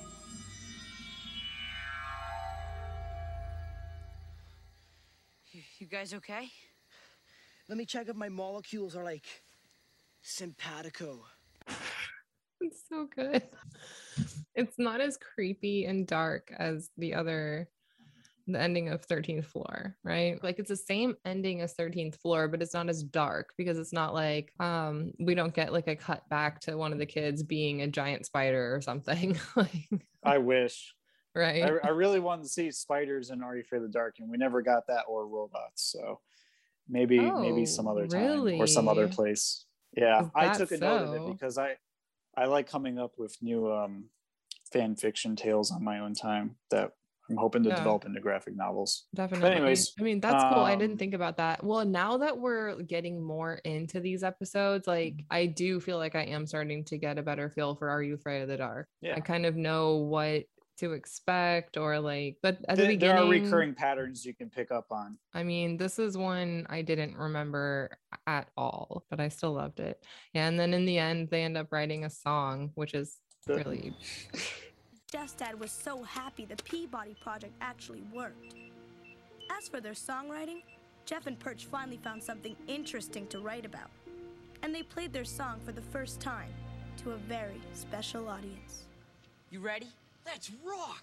You guys okay? Let me check if my molecules are like simpatico. It's so good. It's not as creepy and dark as the ending of 13th Floor, right? Like it's the same ending as 13th Floor, but it's not as dark because it's not like we don't get like a cut back to one of the kids being a giant spider or something. Like, I wish. right? I really wanted to see spiders in Are You Afraid of the Dark, and we never got that or robots. So maybe some other time or some other really? place. Yeah, Is I that took a note of so? it because I like coming up with new fan fiction tales on my own time that I'm hoping to Yeah. develop into graphic novels. Definitely. anyways, I mean, that's cool. I didn't um, think about that. Well, now that we're getting more into these episodes, like I do feel like I am starting to get a better feel for Are You Afraid of the Dark? Yeah. I kind of know what to expect, or like, but at the there beginning, are recurring patterns you can pick up on. I mean, this is one I didn't remember at all, but I still loved it. Yeah, and then in the end, they end up writing a song, which is really Jeff's dad was so happy the Peabody Project actually worked. As for their songwriting, Jeff and Perch finally found something interesting to write about. And they played their song for the first time to a very special audience. You ready? Let's rock!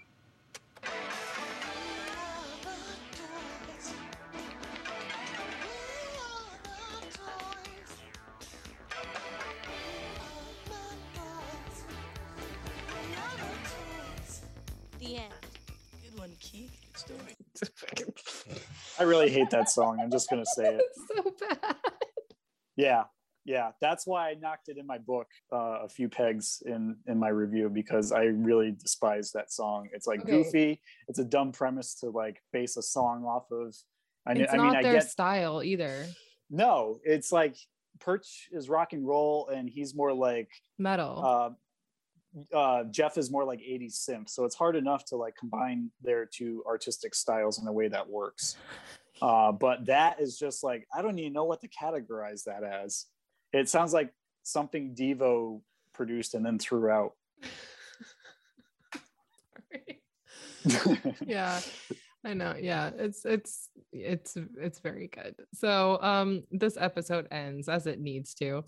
The end. Good one, Keith. Good story. I really hate that song. I'm just gonna say it. it's so bad. Yeah, that's why I knocked it in my book a few pegs in my review, because I really despise that song. It's like Okay. goofy. It's a dumb premise to like base a song off of. It's not their style either. No, it's like Perch is rock and roll, and he's more like Metal. Jeff is more like 80s synth. So it's hard enough to like combine their two artistic styles in a way that works. But that is just like, I don't even know what to categorize that as. It sounds like something Devo produced and then threw out. Yeah, I know. Yeah, it's very good. So this episode ends as it needs to.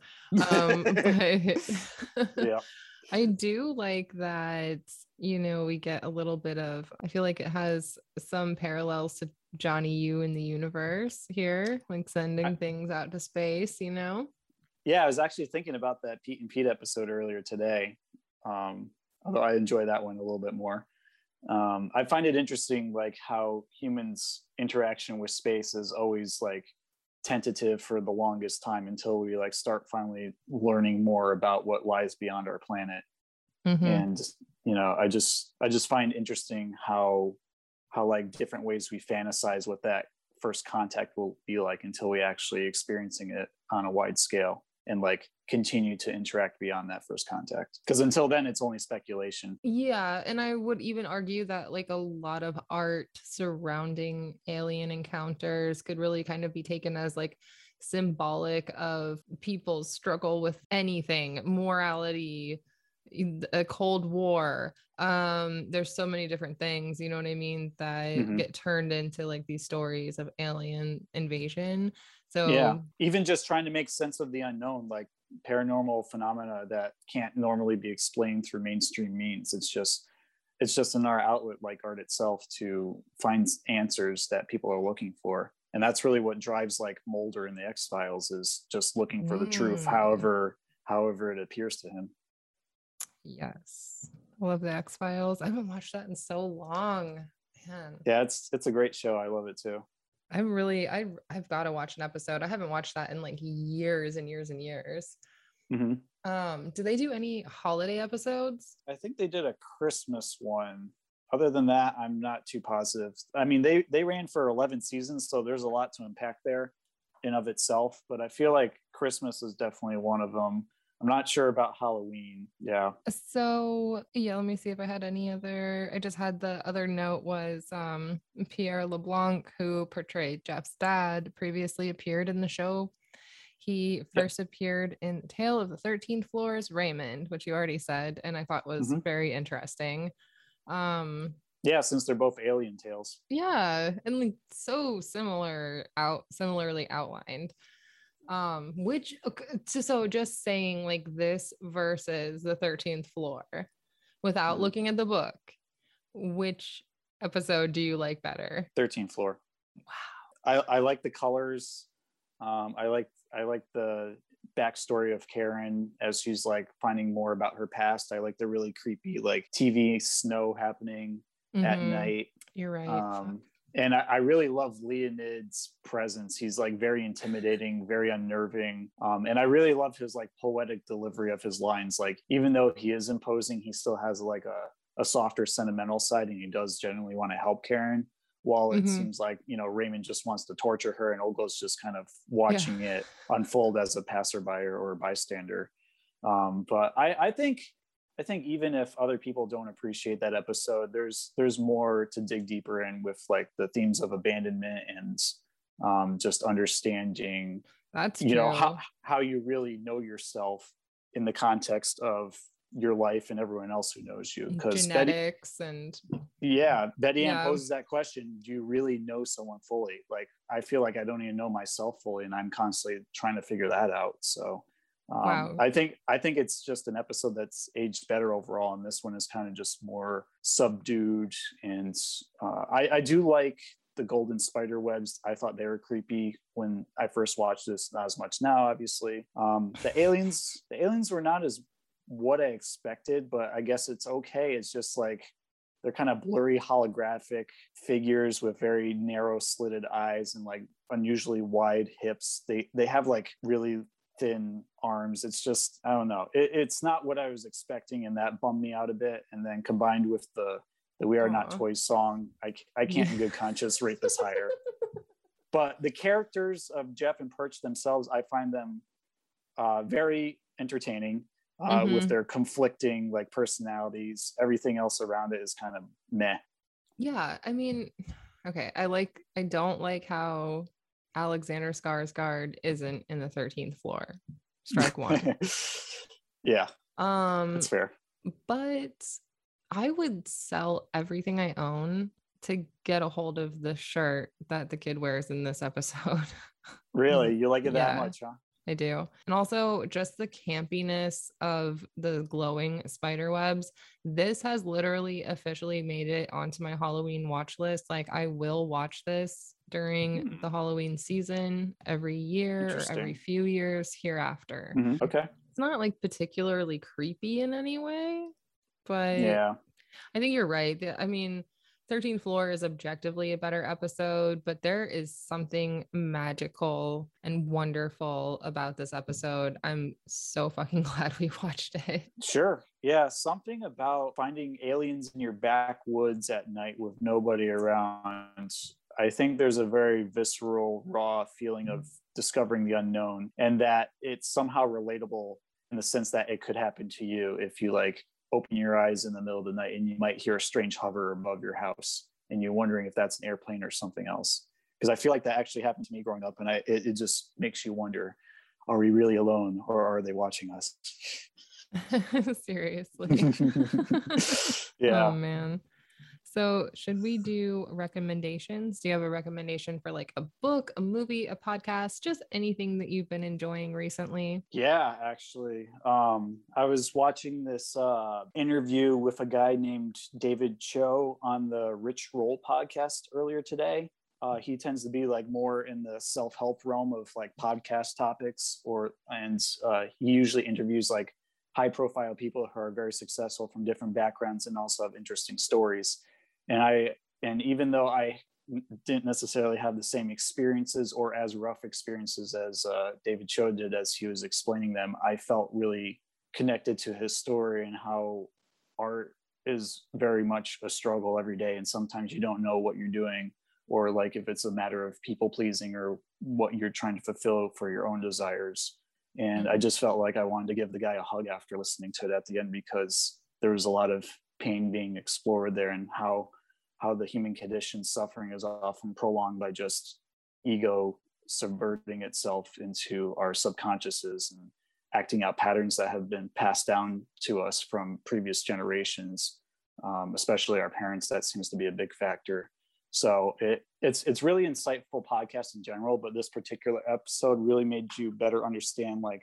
But Yeah. I do like that, we get a little bit of, I feel like it has some parallels to Johnny U in the universe here, like sending things out to space, Yeah, I was actually thinking about that Pete and Pete episode earlier today. Although I enjoy that one a little bit more. I find it interesting, like how humans' interaction with space is always like tentative for the longest time until we like start finally learning more about what lies beyond our planet. And I just find interesting how like different ways we fantasize what that first contact will be like until we actually experiencing it on a wide scale and like continue to interact beyond that first contact, because until then it's only speculation. Yeah, and I would even argue that like a lot of art surrounding alien encounters could really kind of be taken as like symbolic of people's struggle with anything, morality, a Cold War. There's so many different things, you know what I mean, that get turned into like these stories of alien invasion. So yeah, even just trying to make sense of the unknown, like paranormal phenomena that can't normally be explained through mainstream means. It's just another outlet like art itself to find answers that people are looking for. And that's really what drives like Mulder in the X-Files, is just looking for the truth, however it appears to him. Yes. I love the X-Files. I haven't watched that in so long. Man. Yeah, it's a great show. I love it too. I've got to watch an episode. I haven't watched that in like years and years and years. Do they do any holiday episodes? I think they did a Christmas one. Other than that, I'm not too positive. I mean, they ran for 11 seasons, so there's a lot to unpack there in of itself, but I feel like Christmas is definitely one of them. I'm not sure about Halloween. Yeah. So yeah, let me see if I had any other. I just had the other note was Pierre LeBlanc, who portrayed Jeff's dad, previously appeared in the show. He first appeared in Tale of the 13th Floor's Raymond, which you already said, and I thought was very interesting. Yeah, since they're both alien tales. Yeah, and like so similarly outlined. So just saying like this versus the 13th Floor without looking at the book, which episode do you like better? 13th Floor. Wow. I like the colors. I like the backstory of Karen as she's like finding more about her past. I like the really creepy like TV snow happening at night. You're right. And I really love Leonid's presence. He's like very intimidating, very unnerving. And I really love his like poetic delivery of his lines. Like, even though he is imposing, he still has like a softer sentimental side, and he does genuinely want to help Karen, while it seems like, Raymond just wants to torture her, and Olga's just kind of watching it unfold as a passerby or a bystander. But I think even if other people don't appreciate that episode, there's more to dig deeper in with like the themes of abandonment and just understanding how you really know yourself in the context of your life and everyone else who knows you. Because genetics Betty Ann poses that question: do you really know someone fully? Like, I feel like I don't even know myself fully, and I'm constantly trying to figure that out. So I think it's just an episode that's aged better overall, and this one is kind of just more subdued. And I do like the golden spider webs. I thought they were creepy when I first watched this, not as much now, obviously. The aliens were not as what I expected, but I guess it's okay. It's just like they're kind of blurry holographic figures with very narrow slitted eyes and like unusually wide hips. They have like really thin arms. It's just, I don't know, it's not what I was expecting, and that bummed me out a bit. And then combined with the We Are Not Toys song, I can't in good conscience rate this higher. But the characters of Jeff and Perch themselves, I find them very entertaining with their conflicting like personalities. Everything else around it is kind of meh. Yeah, I mean, okay, I don't like how Alexander Skarsgård isn't in the 13th floor. Strike one. Yeah, that's fair. But I would sell everything I own to get a hold of the shirt that the kid wears in this episode. Really? You like it that Yeah. much, huh? I do. And also just the campiness of the glowing spider webs. This has literally officially made it onto my Halloween watch list. Like I will watch this during the Halloween season every year or every few years hereafter. Okay. It's not like particularly creepy in any way, but yeah, I think you're right. I mean, 13th Floor is objectively a better episode, but there is something magical and wonderful about this episode. I'm so fucking glad we watched it. Sure. Yeah, something about finding aliens in your backwoods at night with nobody around. I think there's a very visceral, raw feeling of discovering the unknown, and that it's somehow relatable in the sense that it could happen to you if you like open your eyes in the middle of the night and you might hear a strange hover above your house and you're wondering if that's an airplane or something else. Because I feel like that actually happened to me growing up, and it just makes you wonder, are we really alone or are they watching us? Seriously. Yeah. Oh man. So should we do recommendations? Do you have a recommendation for like a book, a movie, a podcast, just anything that you've been enjoying recently? Yeah, actually. I was watching this interview with a guy named David Cho on the Rich Roll podcast earlier today. He tends to be like more in the self-help realm of like podcast topics, and he usually interviews like high profile people who are very successful from different backgrounds and also have interesting stories. And even though I didn't necessarily have the same experiences or as rough experiences as David Cho did as he was explaining them, I felt really connected to his story and how art is very much a struggle every day. And sometimes you don't know what you're doing, or like if it's a matter of people pleasing or what you're trying to fulfill for your own desires. And I just felt like I wanted to give the guy a hug after listening to it at the end, because there was a lot of pain being explored there, and how the human condition suffering is often prolonged by just ego subverting itself into our subconsciouses and acting out patterns that have been passed down to us from previous generations, especially our parents. That seems to be a big factor. So it's really insightful podcast in general, but this particular episode really made you better understand like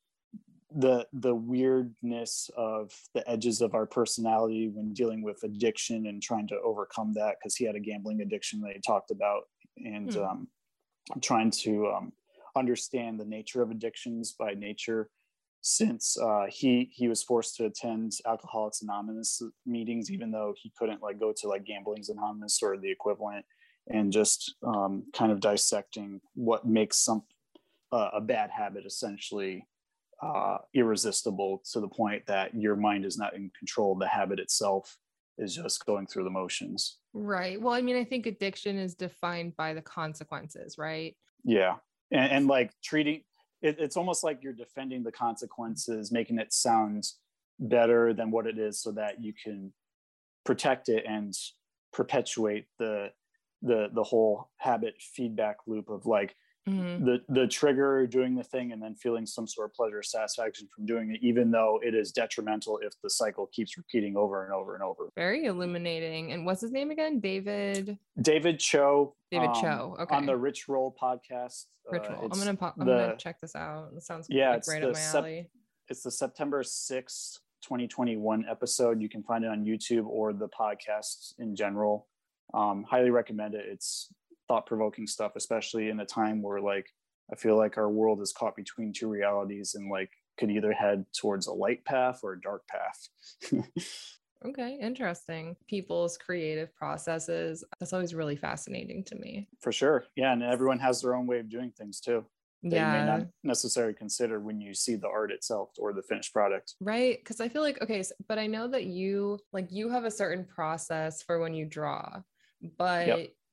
the weirdness of the edges of our personality when dealing with addiction and trying to overcome that, because he had a gambling addiction that he talked about, and trying to understand the nature of addictions by nature, since he was forced to attend Alcoholics Anonymous meetings, even though he couldn't like go to like Gambling's Anonymous or the equivalent, and just kind of dissecting what makes a bad habit essentially irresistible, to the point that your mind is not in control. The habit itself is just going through the motions. Right. Well, I mean, I think addiction is defined by the consequences, right? Yeah. And like treating it's almost like you're defending the consequences, making it sound better than what it is so that you can protect it and perpetuate the whole habit feedback loop of like the trigger doing the thing and then feeling some sort of pleasure or satisfaction from doing it, even though it is detrimental if the cycle keeps repeating over and over and over. Very illuminating. And what's his name again? David Cho. David Cho. Okay. On the Rich Roll podcast. Rich Roll. I'm gonna check this out. It sounds like right up my alley. It's the September 6th, 2021 episode. You can find it on YouTube or the podcast in general. Highly recommend it. It's thought-provoking stuff, especially in a time where like I feel like our world is caught between two realities and like could either head towards a light path or a dark path. Okay, interesting. People's creative processes. That's always really fascinating to me. For sure. Yeah, and everyone has their own way of doing things too. That Yeah. you may not necessarily consider when you see the art itself or the finished product. Right. Because I feel like, okay, but I know that you have a certain process for when you draw, but Yep.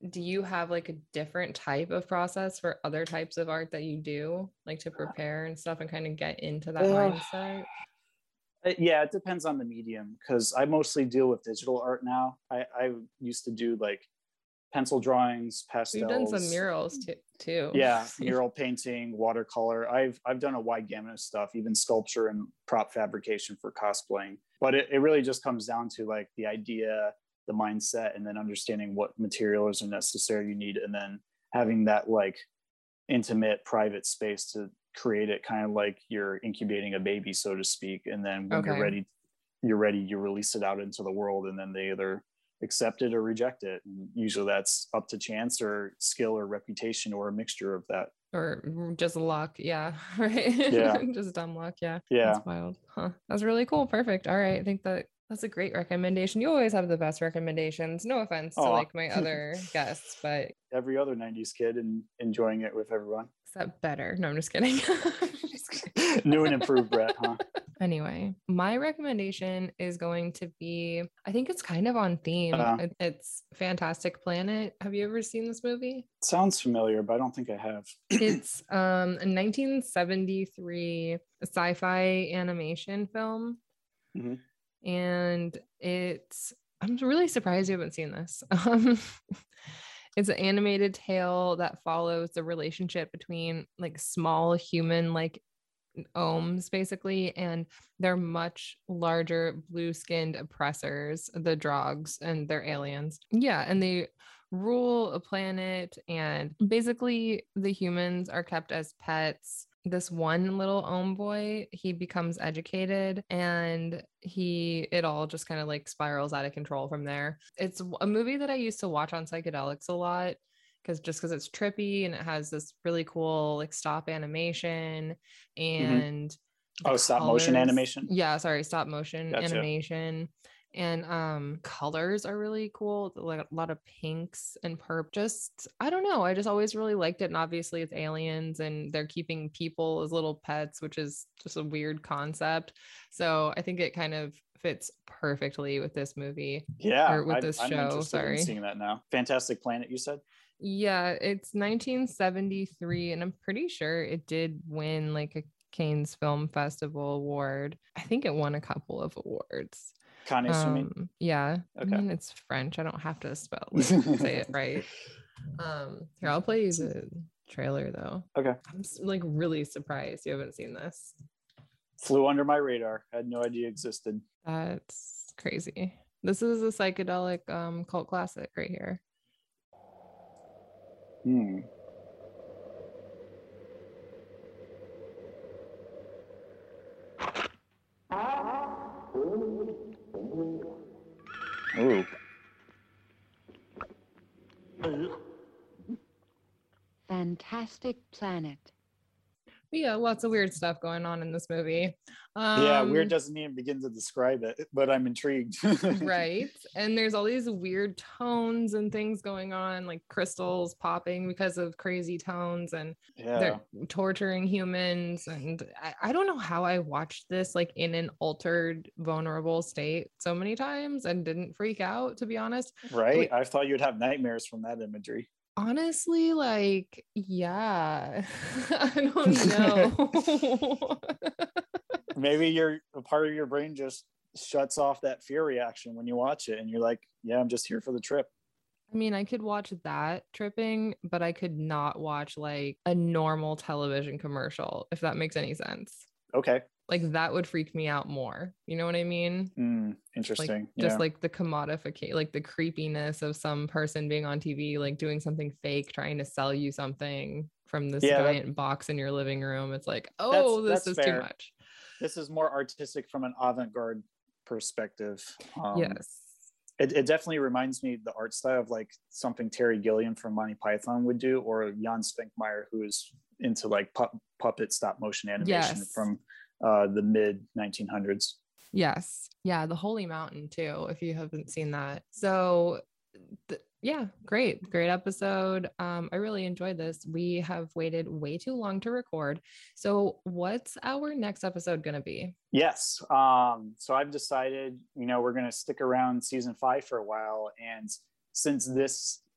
do you have like a different type of process for other types of art that you do, like to prepare and stuff and kind of get into that mindset? Yeah, it depends on the medium because I mostly deal with digital art now. I used to do like pencil drawings, pastels. You've done some murals too. Yeah, mural painting, watercolor. I've done a wide gamut of stuff, even sculpture and prop fabrication for cosplaying. But it really just comes down to like the idea, the mindset, and then understanding what materials are necessary you need, and then having that like intimate, private space to create it, kind of like you're incubating a baby, so to speak. And then when you're ready, you release it out into the world, and then they either accept it or reject it. And usually that's up to chance or skill or reputation or a mixture of that. Or just luck. Yeah. Right. Yeah. Just dumb luck. Yeah. Yeah. That's wild. Huh. That's really cool. Perfect. All right. I think that's a great recommendation. You always have the best recommendations. No offense to like my other guests, but every other 90s kid and enjoying it with everyone. Except better. No, I'm just kidding. New and improved Brett, huh? Anyway, my recommendation is going to be, I think it's kind of on theme. It's Fantastic Planet. Have you ever seen this movie? Sounds familiar, but I don't think I have. It's a 1973 sci-fi animation film. Mm-hmm. And I'm really surprised you haven't seen this. It's an animated tale that follows the relationship between like small human like ohms basically and their much larger blue-skinned oppressors, the Drogs, and they're aliens. Yeah, and they rule a planet, and basically the humans are kept as pets. This one little ohm boy, he becomes educated, and it all just kind of like spirals out of control from there. It's a movie that I used to watch on psychedelics a lot because it's trippy and it has this really cool like stop animation and stop motion animation. Yeah, sorry, stop motion animation. And colors are really cool, like a lot of pinks and purple. Just I don't know, I just always really liked it. And obviously it's aliens and they're keeping people as little pets, which is just a weird concept. So I think it kind of fits perfectly with this movie. Yeah, or with this show. I'm interested in seeing that now. Fantastic Planet, you said? Yeah, it's 1973, and I'm pretty sure it did win like a Cannes Film Festival award. I think it won a couple of awards. Yeah. Okay. I mean, it's French. I don't have to say it right. Here, I'll play you the trailer though. Okay. I'm like really surprised you haven't seen this. Flew under my radar. Had no idea existed. That's crazy. This is a psychedelic cult classic right here. Ooh. Fantastic Planet. Yeah, lots of weird stuff going on in this movie. Weird doesn't even begin to describe it, but I'm intrigued. Right. And there's all these weird tones and things going on, like crystals popping because of crazy tones, and they're torturing humans. And I don't know how I watched this like in an altered, vulnerable state so many times and didn't freak out, to be honest. Right. I thought you'd have nightmares from that imagery. Honestly, like, yeah, I don't know. Maybe a part of your brain just shuts off that fear reaction when you watch it and you're like, yeah, I'm just here for the trip. I mean, I could watch that tripping, but I could not watch like a normal television commercial, if that makes any sense. Okay. Like that would freak me out more. You know what I mean? Interesting. Like, just like the commodification, like the creepiness of some person being on TV, like doing something fake, trying to sell you something from this giant box in your living room. It's like, this is fair. Too much. This is more artistic from an avant-garde perspective. Yes. It definitely reminds me the art style of like something Terry Gilliam from Monty Python would do, or Jan Spinkmeyer, who is into like puppet stop motion animation from the mid 1900s. Yes. Yeah. The Holy Mountain too, if you haven't seen that. So great episode. I really enjoyed this. We have waited way too long to record. So what's our next episode going to be? Yes. So I've decided, we're going to stick around season 5 for a while. And since this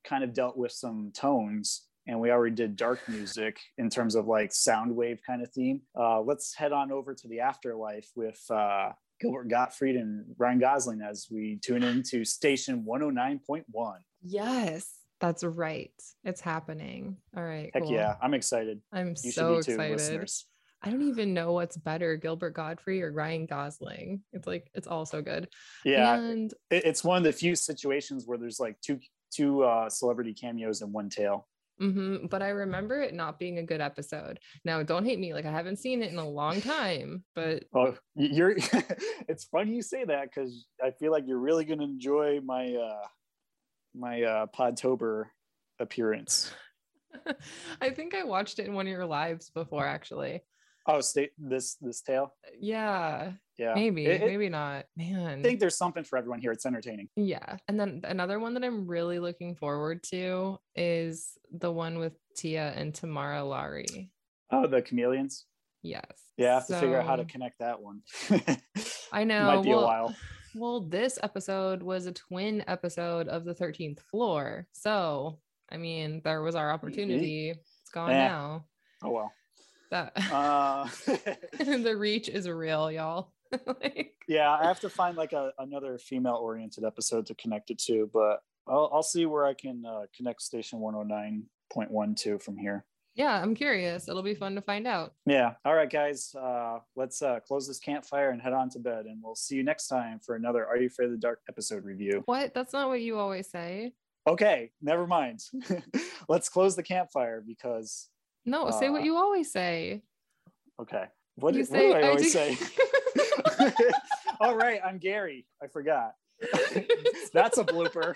kind of dealt with some tones, and we already did dark music in terms of like sound wave kind of theme. Let's head on over to the afterlife with Gilbert Gottfried and Ryan Gosling as we tune into station 109.1. Yes, that's right. It's happening. All right. Heck cool. yeah. I'm excited. I'm You so should be too, excited. listeners. I don't even know what's better, Gilbert Gottfried or Ryan Gosling. It's like, it's all so good. Yeah. And It's one of the few situations where there's like two celebrity cameos in one tale. but I remember it not being a good episode. Now, don't hate me. Like, I haven't seen it in a long time, but Oh, you're it's funny you say that, because I feel like you're really going to enjoy my Podtober appearance. I think I watched it in one of your lives before, actually. Oh, this tale. Yeah, Yeah, maybe not. Man, I think there's something for everyone here. It's entertaining. yeah. And then another one that I'm really looking forward to is the one with Tia and Tamara Lowry. Oh, the Chameleons. Yes. Yeah, I have to figure out how to So, connect that one. I know. Might be a well, while. Well, this episode was a twin episode of the 13th Floor. So, I mean, there was our opportunity. It's gone now. Oh well. That Uh, the reach is real, y'all. Like, yeah, I have to find like another female-oriented episode to connect it to, but I'll see where I can connect station 109.1 to from here. yeah, I'm curious. It'll be fun to find out. Yeah. All right, guys. Let's close this campfire and head on to bed, and we'll see you next time for another Are You Afraid of the Dark episode review. What? That's not what you always say. Okay, never mind. Let's close the campfire because. No, say what you always say. Okay. What You do I I always do- say? All right, I'm Gary. I forgot. That's a blooper.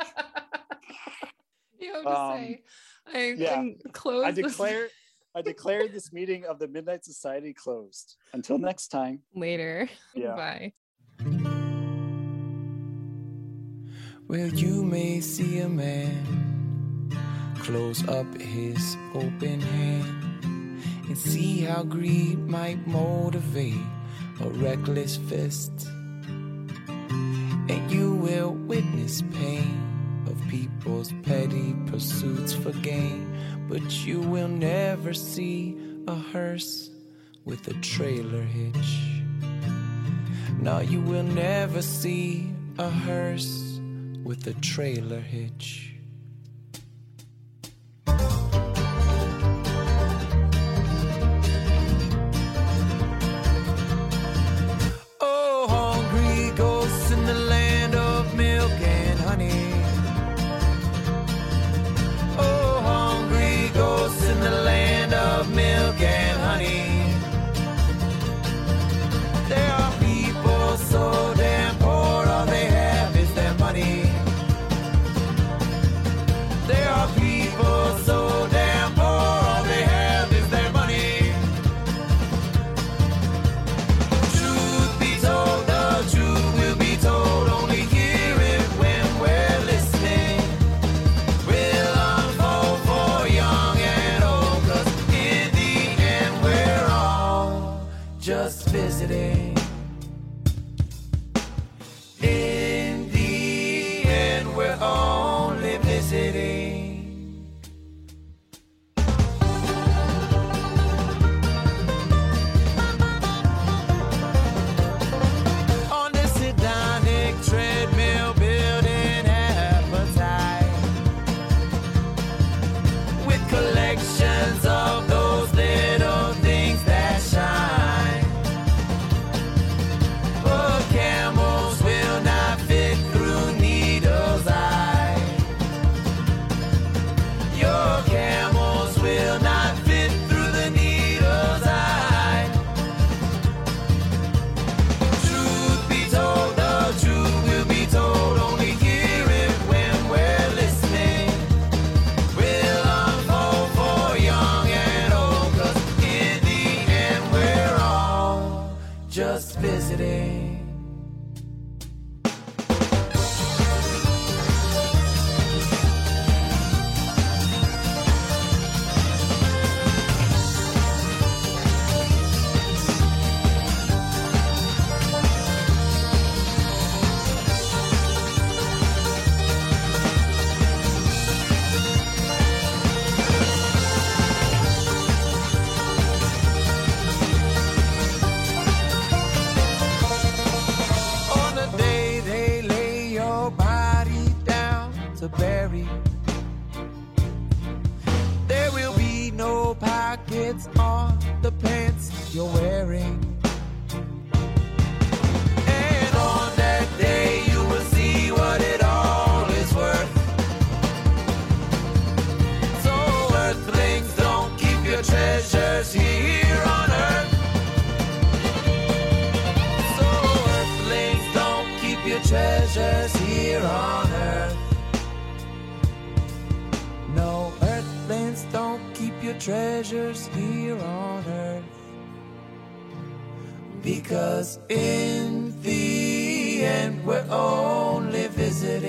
You have to say, I yeah. can close I this declare this meeting of the Midnight Society closed. Until next time. later. Yeah. Bye. Well, you may see a man close up his open hand and see how greed might motivate a reckless fist. And you will witness pain of people's petty pursuits for gain, but you will never see a hearse with a trailer hitch. No, you will never see a hearse with a trailer hitch. Oh, hungry ghosts in the land of milk and honey. Oh, hungry ghosts in the land of milk and honey. There are people so damn poor, all they have is their money. There are people so damn poor, all they have is their money. Truth be told, the truth will be told. Only hear it when we're listening. We'll unfold for young and old, 'cause in the end we're all just visiting. In the end we're only visiting. On this hedonic treadmill, building appetite with collections of those little things that shine. But camels will not fit through needle's eye. Your camels will not fit through the needle's eye. Truth be told, the truth will be told. Only hear it when we're listening. We'll unfold for young and old, 'cause in the end we're all just visiting. treasures here on earth. No, earthlings, don't keep your treasures here on earth. Because in the end we're only visitors.